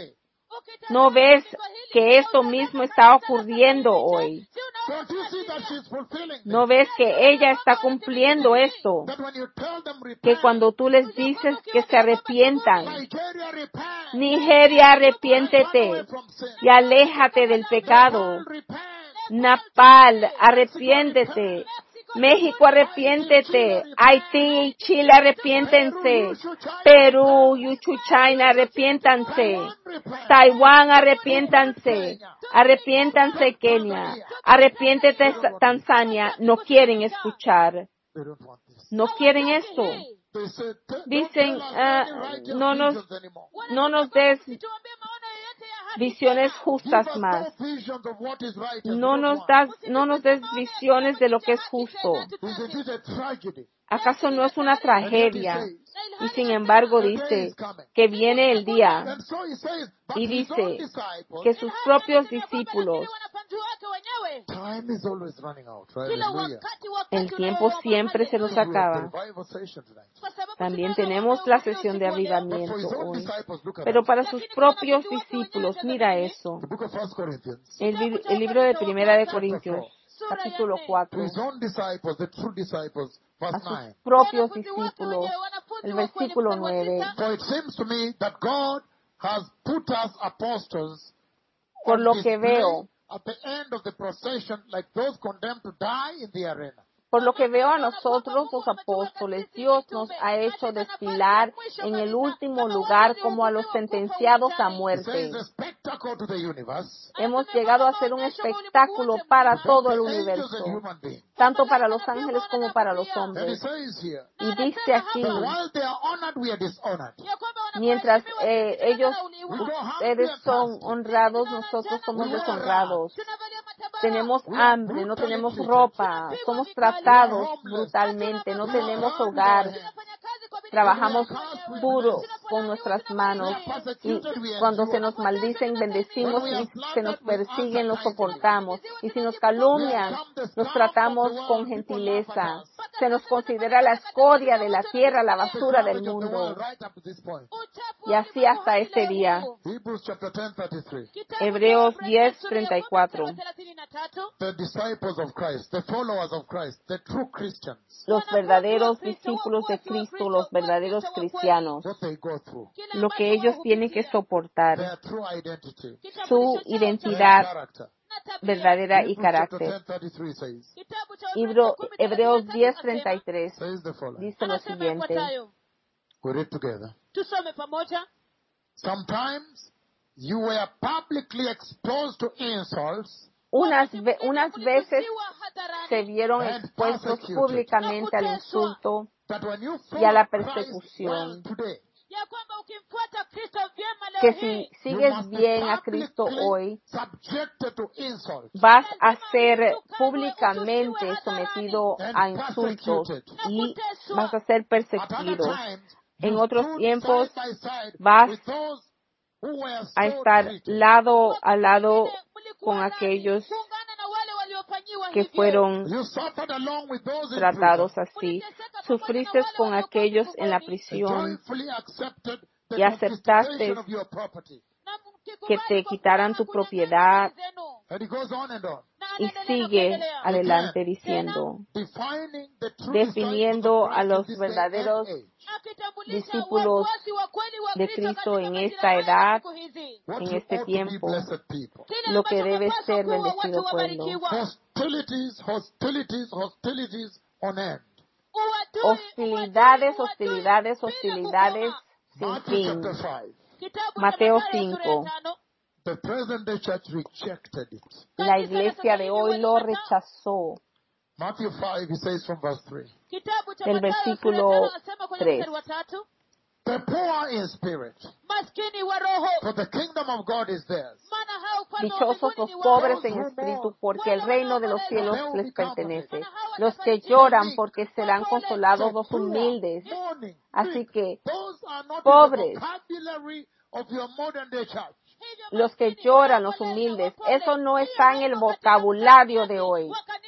que esto mismo está ocurriendo hoy? Don't you see that she's fulfilling this? ¿No ves que ella está cumpliendo esto? That when you tell them Que repent, cuando tú les dices que se arrepientan, Nigeria repent, Nigeria, run away arrepiéntete from sin. y aléjate del pecado. Nepal, repent. Napal, arrepiéntete. México, arrepiéntete. Haití y Chile, arrepiéntense. Perú, Yuchu, China, arrepiéntanse. Taiwán, arrepiéntanse. Arrepiéntanse, Kenia. Arrepiéntete, Tanzania. No quieren escuchar. They don't want this. No quieren esto. They said, don't Dicen, tell us any righteous no nos- visions anymore. No nos des tuambie maono yoyote ya haki. visiones Give justas us más. no visions of what is righteous. No We nos don't want. des visiones de lo que es justo. Isn't it a tragedy? ¿Acaso no es una And yet he tragedia? says, Y sin embargo dice que viene el día and so he says, but y his own dice disciples, que sus propios discípulos, wanapandu wake wenyewe. time is always running out. Kila Hallelujah. wakati el tiempo siempre se nos We have the acaba. revival session tonight. Kwa sababu También tunayo tenemos ule la ufufuo sesión de usiku wa leo. But for avivamiento his own hoy. disciples, look at Pero that. para sus propios discípulos, mira eso. The book of 1 Corinthians, El libro de Primera de Corintios, capítulo to 4. his own disciples, the true disciples, A verse sus 9. propios discípulos, el versículo 9. For it seems to me that God has put us apostles Por on lo que display veo, at the end of the procession like those condemned to die in the arena. Por lo que veo a nosotros los apóstoles, Dios nos ha hecho desfilar en el último lugar como a los sentenciados a He says muerte. a spectacle to the universe, Hemos llegado a ser un espectáculo para todo el both the angels universo, and human beings. tanto para los ángeles como para los And he hombres. says here, Y dice aquí, that while they are honored, we are dishonored. mientras ustedes son honrados, nosotros somos deshonrados. Tenemos hambre, no tenemos ropa, somos tratados brutalmente, no tenemos hogar, trabajamos duro con nuestras manos y cuando se nos maldicen, bendecimos y se nos persiguen, los soportamos. Y si nos calumnian, los tratamos con gentileza. Se nos considera la escoria de la tierra, la basura del mundo. Right up to this point. Y así hasta este día. Hebrews chapter 10, 33. Hebreos 10:34. The disciples of Christ, the followers of Christ, the true Christians, Los verdaderos discípulos de Cristo, los verdaderos cristianos, what they go through, lo que ellos tienen que soportar, their true identity, su their identidad character. verdadera y Hebrews chapter carácter. 10, 33 says, Hebreos 10:33 says the following. dice lo siguiente. We read together. tusome pamoja. Sometimes you were publicly exposed to insults Unas veces se vieron expuestos públicamente al insulto that when you y a la follow Christ persecución, well today, Ya kwamba ukimfuata Kristo vyema leo que hii, si you sigues must be bien a Cristo publicly hoy, subjected to insults vas a ser públicamente sometido a insultos y vas a ser At other perseguido. times, En you otros stood tiempos side by side vas with those who were a so estar treated. lado a lado mlikuwa con nani aquellos kuungana na wale waliofanyiwa que hivyo. fueron You suffered along with those in tratados prison, así. Sufriste con aquellos en la prisión joyfully accepted the y aceptaste confiscation of your property. Na que te quitaran tu propiedad, And it goes on and on. y sigue adelante diciendo, definiendo a los verdaderos discípulos de Cristo en esta edad, en este tiempo, lo que debe ser bendecido pueblo. Hostilities on end. Hostilidades, hostilidades, hostilidades sin fin. Mateo 5. The present day church rejected it. La iglesia de hoy lo rechazó. Matthew 5, he says from verse 3. Del versículo 3. The poor in spirit, for the kingdom of God is theirs. Dichosos los pobres en espíritu, porque el reino de los cielos les pertenece. Los que lloran, porque serán consolados los humildes. Así que, pobres, los que lloran, los humildes, eso no está en el vocabulario de hoy.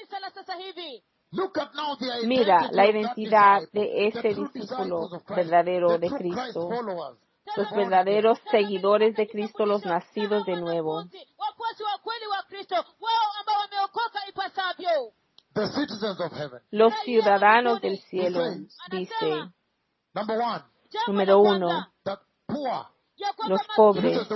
Mira la identidad de ese discípulo verdadero de Cristo, los verdaderos seguidores de Cristo, los nacidos de nuevo. Los ciudadanos del cielo, dice, número 1, los pobres.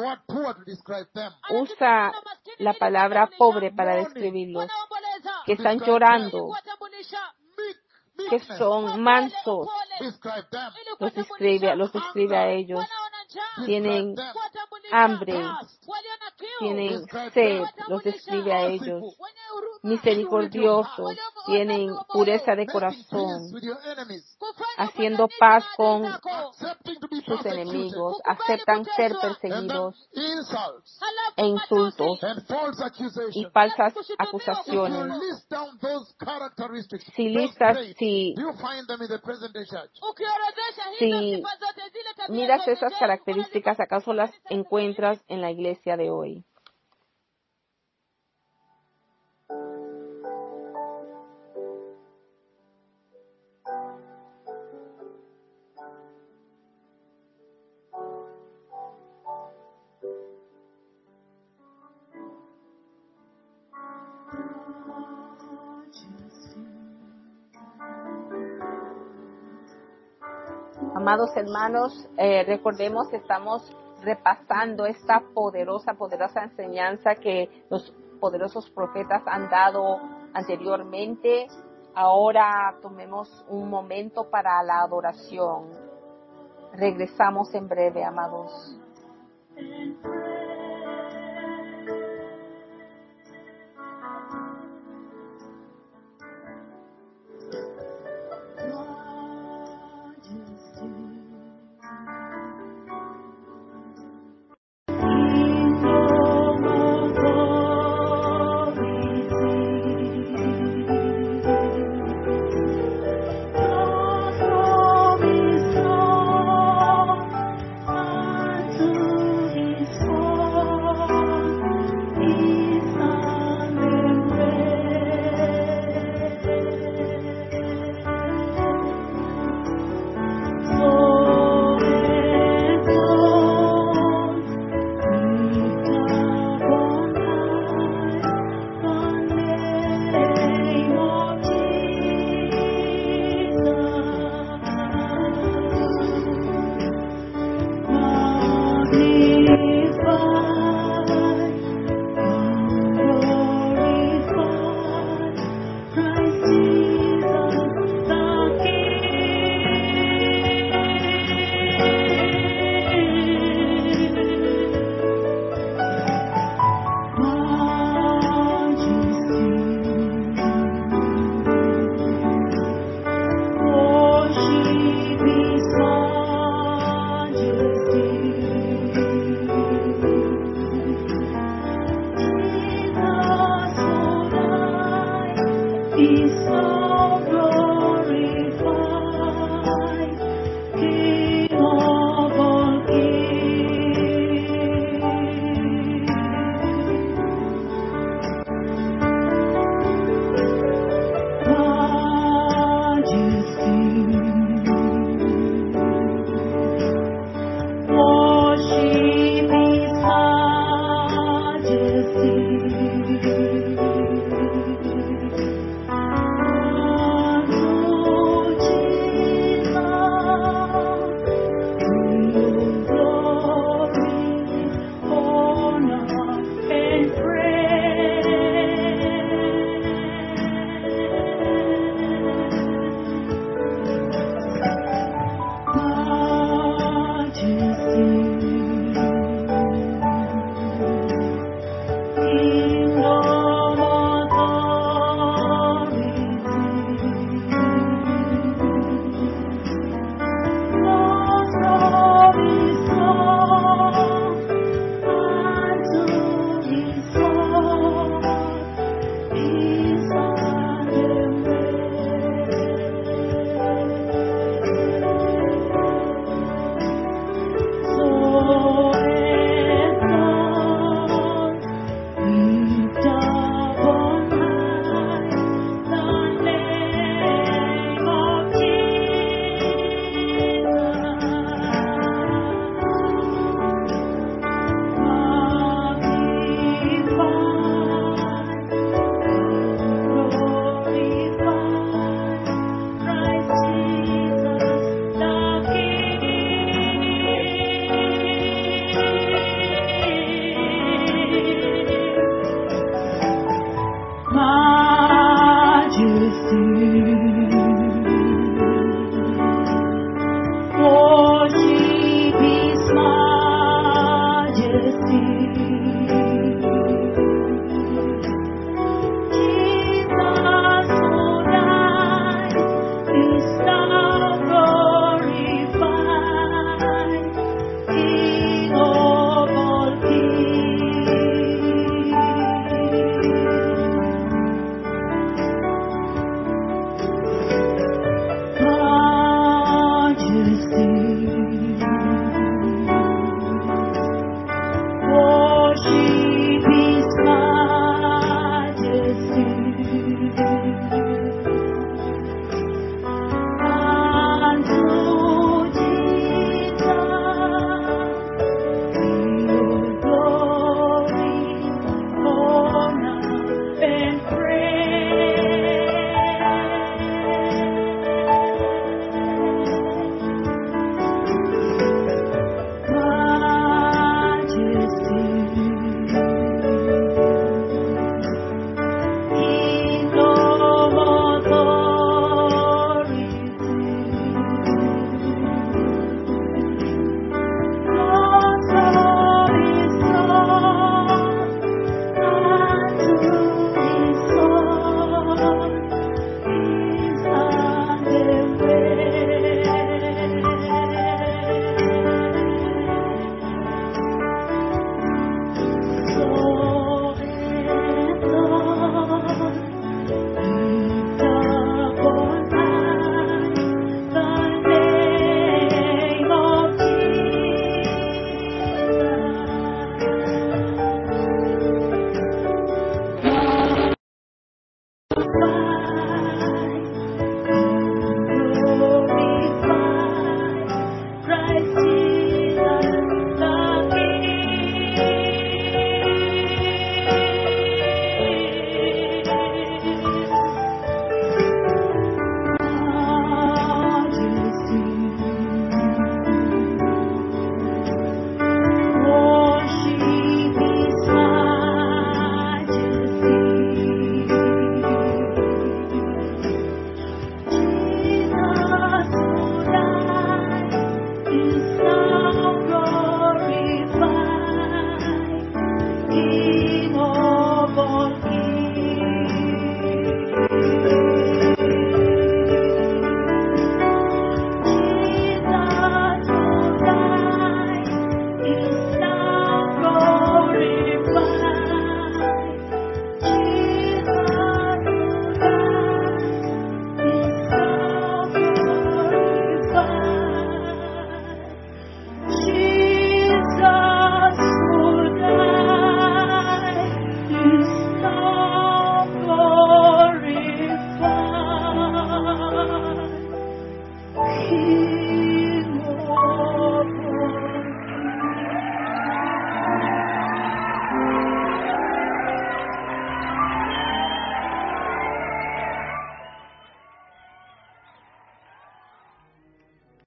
Usa la palabra pobre para describirlos, que están llorando, que son mansos. Los describe a ellos. Tienen hambre, tienen sed, los describe a ellos. Misericordiosos, tienen pureza de corazón, haciendo paz con sus enemigos, aceptan ser perseguidos e insultos y falsas acusaciones. Si miras esas características, ¿acaso las encuentras en la iglesia de hoy? Amados hermanos, recordemos que estamos repasando esta poderosa enseñanza que los poderosos profetas han dado anteriormente. Ahora tomemos un momento para la adoración. Regresamos en breve, amados.